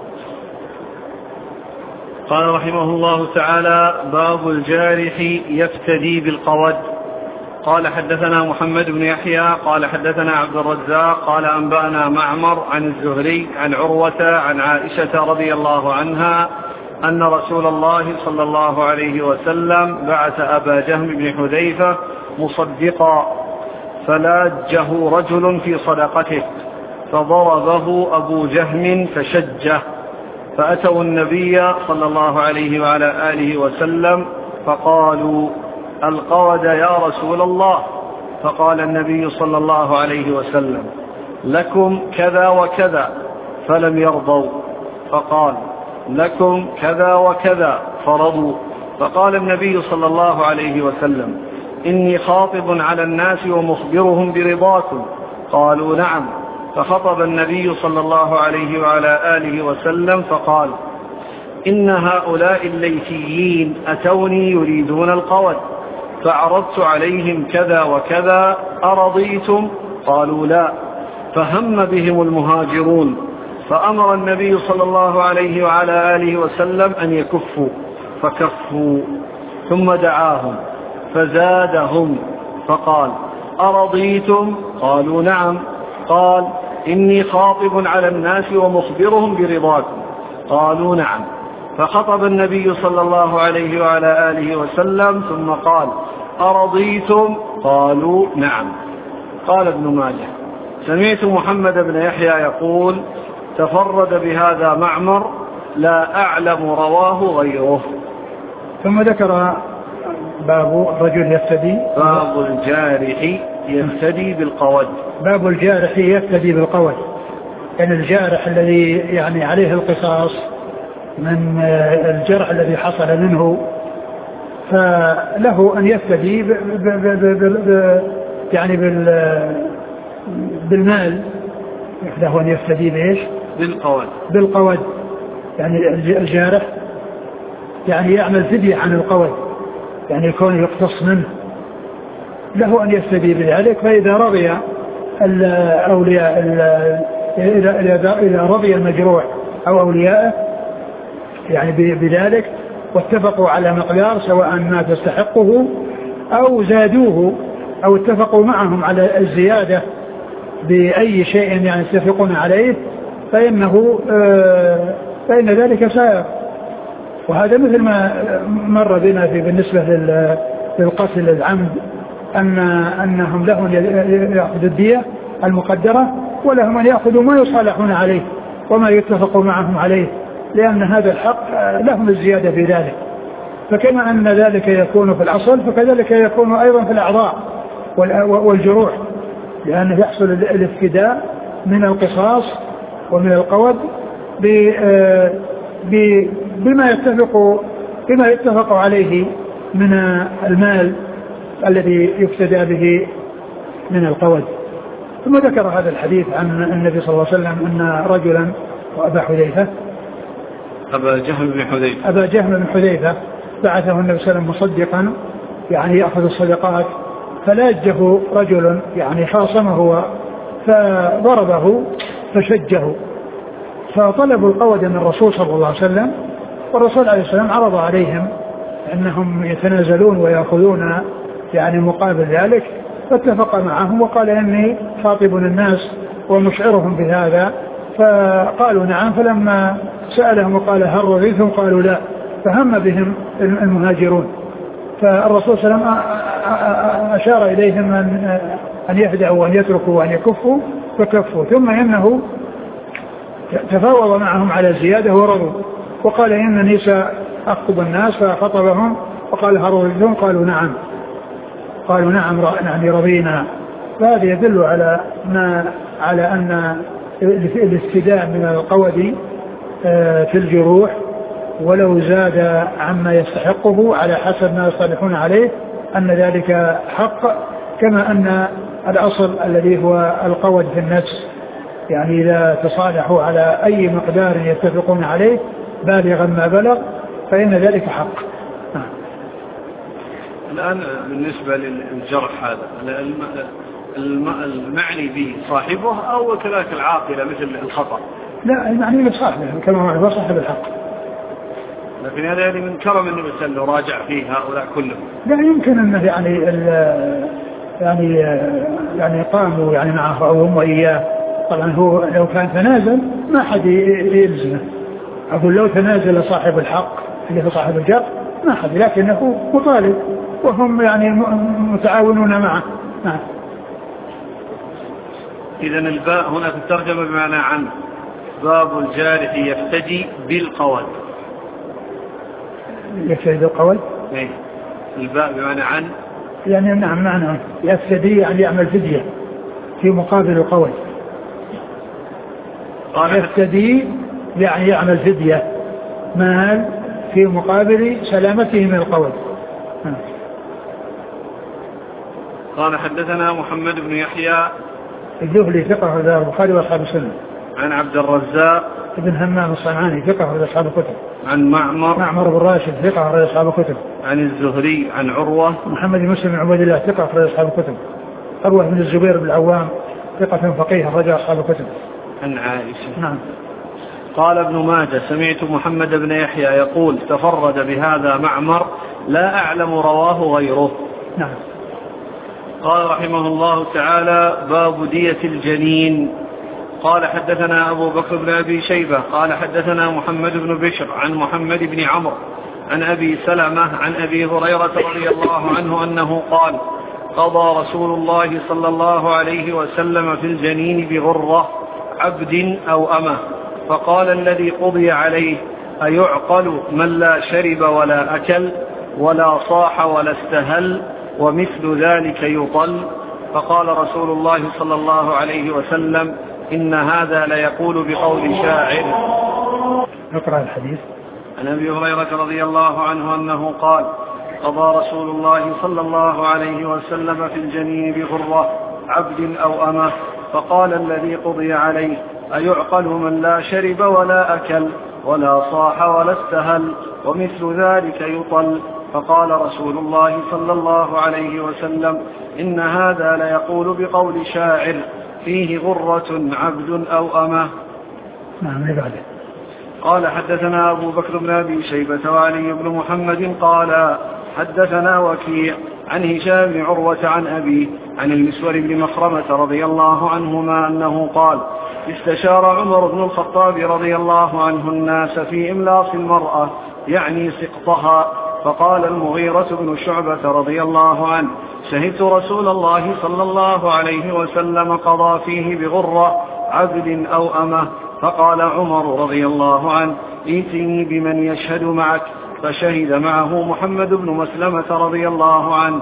Speaker 1: قال رحمه الله تعالى باب الجارح يفتدي بالقود. قال حدثنا محمد بن يحيى قال حدثنا عبد الرزاق قال أنبأنا معمر عن الزهري عن عروة عن عائشة رضي الله عنها أن رسول الله صلى الله عليه وسلم بعث أبا جهم بن حذيفة مصدقا فلاجه رجل في صدقته فضربه أبو جهم فشجه فأتوا النبي صلى الله عليه وعلى آله وسلم فقالوا القود يا رسول الله. فقال النبي صلى الله عليه وسلم لكم كذا وكذا فلم يرضوا. فقال لكم كذا وكذا فرضوا. فقال النبي صلى الله عليه وسلم إني خاطب على الناس ومخبرهم برضاكم. قالوا نعم. فخطب النبي صلى الله عليه وعلى آله وسلم فقال إن هؤلاء الليثيين أتوني يريدون القود فعرضت عليهم كذا وكذا أرضيتم؟ قالوا لا. فهم بهم المهاجرون فأمر النبي صلى الله عليه وعلى آله وسلم أن يكفوا فكفوا ثم دعاهم فزادهم فقال أرضيتم؟ قالوا نعم. قال إني خاطب على الناس ومخبرهم برضاكم. قالوا نعم. فخطب النبي صلى الله عليه وعلى آله وسلم ثم قال أرضيتم؟ قالوا نعم. قال ابن ماجه سمعت محمد بن يحيى يقول تفرد بهذا معمر لا أعلم رواه غيره.
Speaker 2: ثم ذكر باب الرجل يفتدي
Speaker 1: باب الجارح يفتدي بالقود.
Speaker 2: باب الجارح يفتدي بالقود يعني الجارح الذي يعني عليه القصاص من الجرح الذي حصل منه فله أن يفتدي يعني بالمال. له أن يفتدي بإيش؟ بالقود يعني الجارح يعني يعمل فدية عن القود يعني الكون يقتص منه له أن يفتدي بذلك. فإذا رضي الأولياء إذا رضي المجروح أو أولياءه يعني بذلك واتفقوا على مقدار سواء ما تستحقه أو زادوه أو اتفقوا معهم على الزيادة بأي شيء يعني يتفقون عليه فإن ذلك سائر. وهذا مثل ما مر بنا بالنسبة للقتل العمد أنهم لهم يأخذوا الدية المقدرة ولهم أن يأخذوا ما يصالحون عليه وما يتفقوا معهم عليه لأن هذا الحق لهم الزيادة في ذلك. فكما أن ذلك يكون في الأصل فكذلك يكون أيضا في الأعضاء والجروح لأنه يحصل الافتداء من القصاص ومن القود بما يتفق عليه من المال الذي يفتدى به من القود. ثم ذكر هذا الحديث عن النبي صلى الله عليه وسلم أن رجلا وأبا حذيفة
Speaker 1: أبا جهم بن حذيفة
Speaker 2: بعثه النبي صلى الله عليه وسلم مصدقا يعني يأخذ الصدقات فلاجه رجل يعني خاصمه فضربه فشجه فطلبوا القود من الرسول صلى الله عليه وسلم والرسول عليه السلام عرض عليهم أنهم يتنازلون ويأخذون يعني مقابل ذلك فاتفق معهم وقال إني خاطب الناس ومشعرهم بهذا فقالوا نعم. فلما سألهم وقال هل رضيتم؟ قالوا لا. فهم بهم المهاجرون فالرسول صلى الله عليه وسلم أشار إليهم أن يهدأوا وأن يتركوا وأن يكفوا فكفوا ثم إنه تفاوض معهم على زيادة ورضوا وقال إنني سأخطب الناس فخطبهم وقال هل رضيتم؟ قالوا نعم. يعني رضينا. فهذا يدل على أن الافتداء من القود في الجروح، ولو زاد عما يستحقه على حسب ما يصطلحون عليه أن ذلك حق، كما أن الأصل الذي هو القود في النفس، يعني إذا تصالحوا على أي مقدار يتفقون عليه بالغا ما بلغ فإن ذلك حق.
Speaker 1: الآن بالنسبة للجرح هذا المعني به صاحبه أو كذلك العاقلة مثل الخطأ؟
Speaker 2: لا، المعني به صاحبه كما هو صاحب الحق.
Speaker 1: لكن هذا يعني من كرم النبي صلى الله عليه وسلم راجع فيه هؤلاء كلهم.
Speaker 2: لا يمكن أنه يعني قاموا يعني معه هم وإياه. طبعا هو لو كان تنازل ما حد يلزمه. أقول لو تنازل صاحب الحق اللي هو صاحب الجرح ما حد، لكنه مطالب وهم يعني متعاونون معه. نعم.
Speaker 1: إذن الباء هنا في الترجمة بمعنى عن، باب الجارح يفتدي بالقود.
Speaker 2: يفتدي بالقود؟
Speaker 1: إيه. الباء بمعنى عن
Speaker 2: يعني نعم معنى يفتدي يعني يعمل فدية في مقابل القود. يفتدي يعني يعمل فدية مال في مقابل سلامته من القود.
Speaker 1: قال حدثنا محمد بن يحيى
Speaker 2: الذهلي ثقة في البخاري وأصحاب السنة.
Speaker 1: عن عبد الرزاق
Speaker 2: ابن همام الصنعاني ثقة في أصحاب الكتب.
Speaker 1: عن معمر
Speaker 2: بن راشد ثقة في أصحاب الكتب.
Speaker 1: عن الزهري عن عروة
Speaker 2: محمد بن مسلم بن عبيد الله ثقة في أصحاب الكتب. عروة بن الزبير بن العوام ثقة فقيه رجل أصحاب الكتب.
Speaker 1: عن عائشة.
Speaker 2: نعم.
Speaker 1: قال ابن ماجه سمعت محمد بن يحيى يقول تفرد بهذا معمر لا أعلم رواه غيره.
Speaker 2: نعم.
Speaker 1: قال رحمه الله تعالى باب دية الجنين. قال حدثنا أبو بكر بن أبي شيبة قال حدثنا محمد بن بشر عن محمد بن عمرو عن أبي سلمة عن أبي هريرة رضي الله عنه أنه قال قضى رسول الله صلى الله عليه وسلم في الجنين بغرة عبد أو أمة، فقال الذي قضي عليه أيعقل من لا شرب ولا أكل ولا صاح ولا استهل ومثل ذلك يطل؟ فقال رسول الله صلى الله عليه وسلم إن هذا ليقول بقول شاعر.
Speaker 2: نقرأ الحديث.
Speaker 1: عن أبي هريرة رضي الله عنه أنه قال قضى رسول الله صلى الله عليه وسلم في الجنين بغرة عبد أو أمة، فقال الذي قضي عليه أيعقل من لا شرب ولا أكل ولا صاح ولا استهل ومثل ذلك يطل؟ فقال رسول الله صلى الله عليه وسلم إن هذا ليقول بقول شاعر فيه غرة عبد أو أمة.
Speaker 2: نعم.
Speaker 1: قال حدثنا أبو بكر بن أبي شيبة وعلي بن محمد قال حدثنا وكيع عن هشام بن عروة عن أبيه عن المسور بن مخرمة رضي الله عنهما أنه قال استشار عمر بن الخطاب رضي الله عنه الناس في إملاص المرأة يعني سقطها، فقال المغيرة بن شعبة رضي الله عنه شهدت رسول الله صلى الله عليه وسلم قضى فيه بغرة عبد أو أمة، فقال عمر رضي الله عنه ائتني بمن يشهد معك، فشهد معه محمد بن مسلمة رضي الله عنه.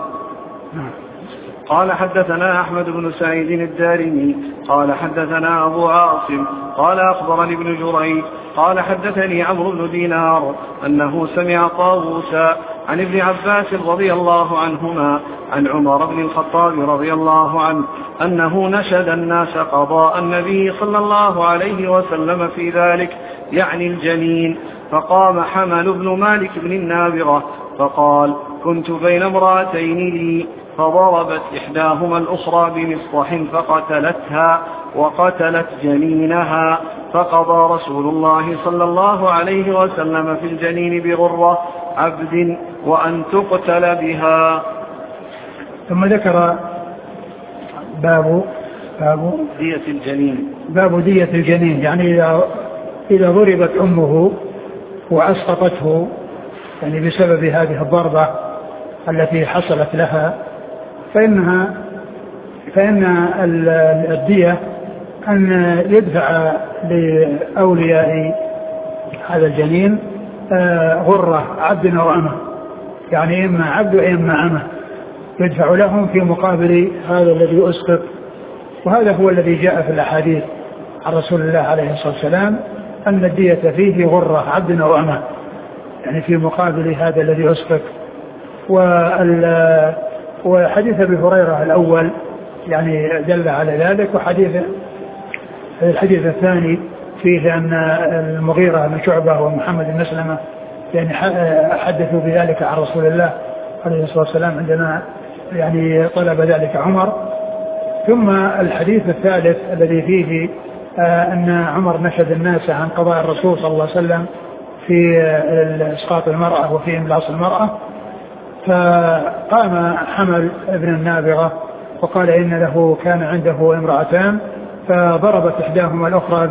Speaker 1: قال حدثنا أحمد بن سعيد الدارمي قال حدثنا أبو عاصم قال أخبرني ابن جريج قال حدثني عمرو بن دينار أنه سمع طاووسا عن ابن عباس رضي الله عنهما عن عمر بن الخطاب رضي الله عنه أنه نشد الناس قضاء النبي صلى الله عليه وسلم في ذلك يعني الجنين، فقام حمل بن مالك بن النابغة فقال كنت بين امرأتين لي فضربت إحداهما الأخرى بمصطح فقتلتها وقتلت جنينها، فقضى رسول الله صلى الله عليه وسلم في الجنين بغرة عبد وأن تقتل بها.
Speaker 2: ثم ذكر باب
Speaker 1: دية الجنين.
Speaker 2: باب دية الجنين، يعني إذا ضربت أمه وأسقطته يعني بسبب هذه الضربة التي حصلت لها فإن الدية أن يدفع لأولياء هذا الجنين غرة عبد أو أمة، يعني إما عبد وإما أمة يدفع لهم في مقابل هذا الذي أسقط، وهذا هو الذي جاء في الأحاديث عن رسول الله عليه الصلاة والسلام أن الدية فيه غرة عبد أو أمة، يعني في مقابل هذا الذي أسفك. وحديث أبي هريرة الأول يعني دل على ذلك، الحديث الثاني فيه أن المغيرة بن شعبة ومحمد بن مسلمة يعني حدثوا بذلك عن رسول الله عليه الصلاة والسلام عندما يعني طلب ذلك عمر. ثم الحديث الثالث الذي فيه أن عمر نشد الناس عن قضاء الرسول صلى الله عليه وسلم في إسقاط المرأة وفي إملاص المرأة، فقام حمل ابن النابغة وقال إن له كان عنده امرأتان، فضربت إحداهما الأخرى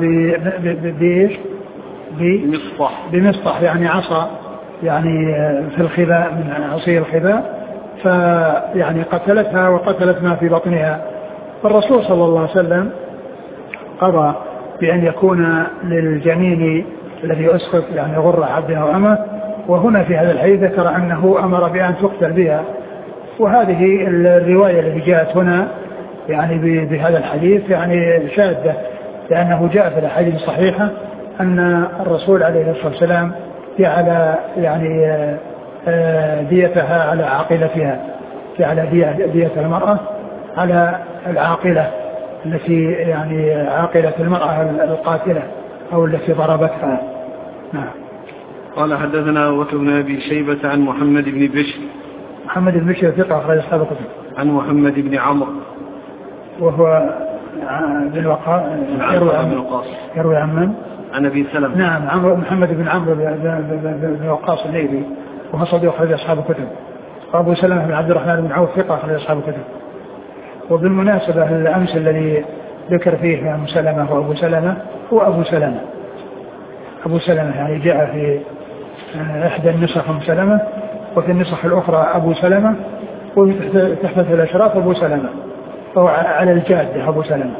Speaker 2: بمصطح يعني عصا يعني في الخباء من عصي الخباء، فيعني قتلتها وقتلت ما في بطنها. فالرسول صلى الله عليه وسلم قضى بأن يكون للجنين الذي أسقط يعني غرة عبد أو أمة. وهنا في هذا الحديث ذكر أنه أمر بأن تقتل بها، وهذه الرواية التي جاءت هنا يعني بهذا الحديث يعني شاذة، لأنه جاء في الحديث الصحيحة أن الرسول عليه الصلاة والسلام جعل يعني ديتها على عاقلتها، جعل دية المرأة على العاقلة التي يعني عاقلة المرأة القاتلة أو التي ضربتها. نعم.
Speaker 1: قال حدثنا أبو بكر بن أبي شيبة عن محمد بن بشر.
Speaker 2: محمد بن بشر ثقة أخرج أصحاب الكتب.
Speaker 1: عن محمد بن عمرو
Speaker 2: وهو بن وقاص يروي عن من؟
Speaker 1: عن أبي سلمة.
Speaker 2: نعم محمد بن عمرو بن وقاص الليثي وهو صديق أخرج أصحاب الكتب. وأبو سلمة بن عبد الرحمن بن عوف ثقة أخرج أصحاب الكتب. وبالمناسبة الأمس الذي ذكر فيه أم سلمة وأبو سلمة هو أبو سلمة يعني جاء في إحدى النسخ أم سلمة، وفي النسخ الأخرى أبو سلمة، وفي تحفة الأشراف أبو سلمة، فهو على الجادة أبو سلمة.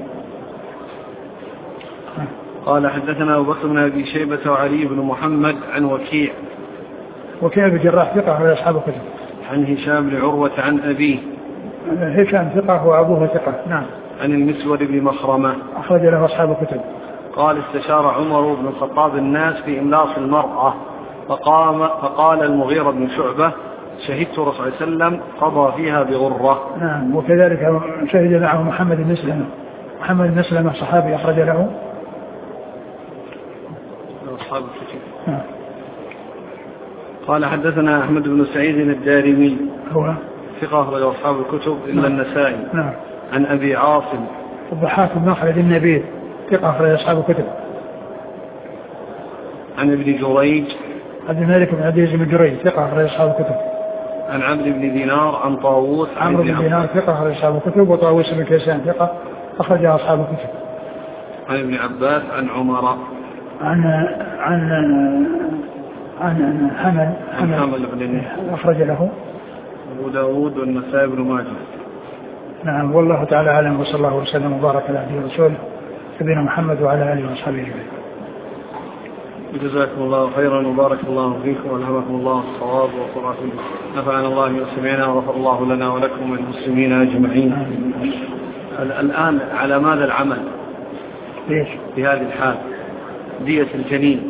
Speaker 1: قال حدثنا أبو بكر بن أبي شيبة وعلي بن محمد عن وكيع
Speaker 2: بن جراح ثقة على أصحاب الكتب.
Speaker 1: عن هشام بن عروة عن أبيه.
Speaker 2: هشام ثقة وأبوه ثقة. نعم.
Speaker 1: عن المسور بن مخرمة
Speaker 2: أخرج له أصحاب الكتب.
Speaker 1: قال استشار عمر بن الخطاب الناس في إملاص المرأة فقال المغيرة بن شعبة شهدت رسول الله صلى الله عليه وسلم قضى فيها بغرة.
Speaker 2: نعم. وكذلك شهد معه محمد بن مسلمة صحابي أخرج له
Speaker 1: أصحاب الكتب. نعم. قال حدثنا أحمد بن سعيد الدارمي
Speaker 2: هو
Speaker 1: ثقة أخرج أصحاب الكتب إلا النسائي.
Speaker 2: نعم.
Speaker 1: عن أبي عاصم
Speaker 2: الضحاك بن خالد النبيل ثقة أخرج أصحاب الكتب.
Speaker 1: عن ابن جريج
Speaker 2: عبد الملك بن عبد العزيز بن جريج ثقة أخرج أصحاب الكتب.
Speaker 1: عن عمرو بن دينار عن طاووس
Speaker 2: عمرو بن دينار ثقة أخرج أصحاب الكتب. وطاووس بن كيسان ثقة أخرج أصحاب الكتب.
Speaker 1: عن ابن عباس عن عمر
Speaker 2: عن حمل
Speaker 1: بن
Speaker 2: أخرج له
Speaker 1: أبو داود والنسائي بن ماجه.
Speaker 2: نعم. والله تعالى أعلم، وصلى الله وسلم وبارك على عبده ورسوله نبينا محمد وعلى آله وصحبه أجمعين.
Speaker 1: جزاكم الله خيرا وبارك الله فيكم والهمكم الله الصواب وقرأ نفعنا الله وسمعنا وغفر الله لنا ولكم والمسلمين أجمعين. الآن على ماذا العمل في هذه الحال دية الجنين؟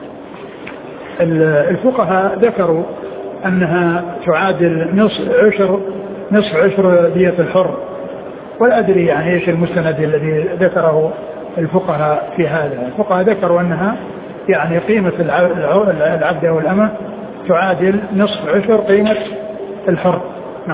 Speaker 2: الفقهاء ذكروا أنها تعادل نصف عشر دية الحر، ولا أدري يعني إيش المستند الذي ذكره الفقهاء في هذا. الفقهاء ذكروا أنها يعني قيمة العبد أو الأمة تعادل نصف عشر قيمة الحر. نعم.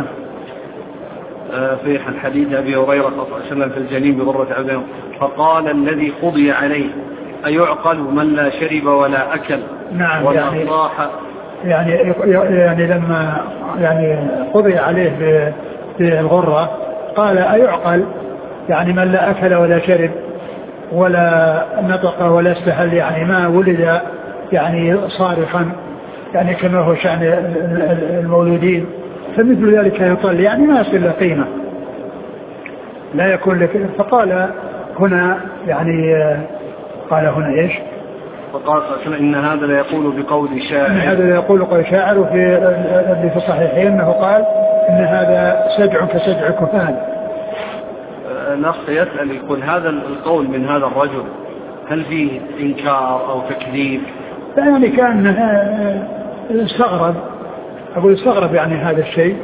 Speaker 1: في حديث أبي هريرة صلى الله عليه وسلم في الجنين بغرة عبد فقال الذي قضي عليه أيعقل من لا شرب ولا أكل
Speaker 2: نعم
Speaker 1: ولا صاح
Speaker 2: يعني لما يعني قضي عليه بالغرة قال أيعقل يعني من لا أكل ولا شرب ولا نطق ولا استهل، يعني ما ولد يعني صارخا يعني كما هو شأن المولودين، فمثل ذلك يطل يعني ما يصل له قيمة لا يكون لك. فقال هنا يعني قال هنا إيش؟
Speaker 1: فقال إن هذا لا يقول بقول شاعر،
Speaker 2: إن هذا لا يقول قول شاعر. وفي الصحيحين أنه قال إن هذا سجع كسجع كفان.
Speaker 1: الأخ يسأل يقول هذا القول من هذا الرجل هل فيه إنكار أو تكذيب؟
Speaker 2: يعني كان استغرب، أقول استغرب يعني هذا الشيء،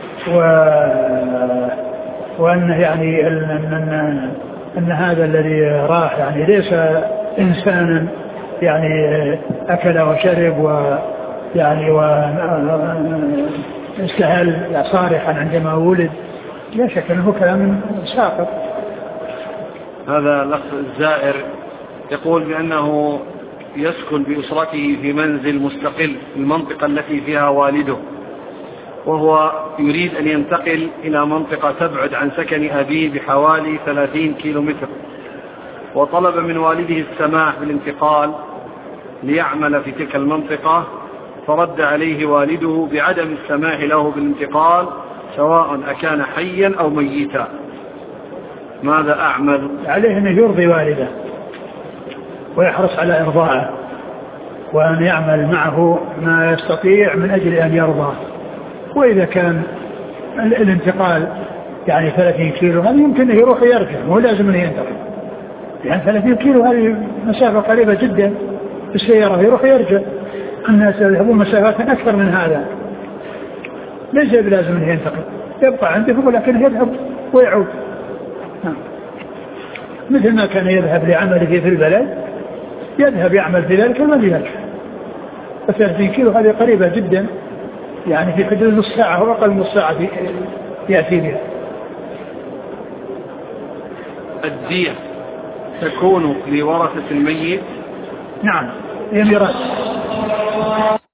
Speaker 2: وأنه يعني أن هذا الذي راح يعني ليس إنسانا يعني أكل وشرب ويعني واستهل صارحا عندما ولد، لا شك أنه كلام ساقط.
Speaker 1: هذا الأخ الزائر يقول بأنه يسكن بأسرته في منزل مستقل في المنطقة التي فيها والده، وهو يريد أن ينتقل إلى منطقة تبعد عن سكن أبيه بحوالي 30 كيلومتر، وطلب من والده السماح بالانتقال ليعمل في تلك المنطقة، فرد عليه والده بعدم السماح له بالانتقال سواء أكان حيا أو ميتا. ماذا أعمل؟
Speaker 2: عليه أن يرضي والده ويحرص على إرضائه، وأن يعمل معه ما يستطيع من أجل أن يرضى. وإذا كان الانتقال يعني 30 كيلو هذا يمكن أن يروح ويرجع، مو لازم أن ينتقل، يعني 30 كيلو هذه مسافة قريبة جدا بالسيارة، يروح ويرجع. الناس يذهبون مسافات أكثر من هذا، ليس بلازم أن ينتقل، يبقى عنده ولكن يذهب ويعود، مثل ما كان يذهب لعمله في البلد يذهب يعمل في ذلك المدينة. 30 كيلو هذه قريبة جدا، يعني في حدود نص ساعة وأقل من نص ساعة يأتي بها.
Speaker 1: الدية تكون لورثة الميت؟
Speaker 2: نعم، هي ميراث.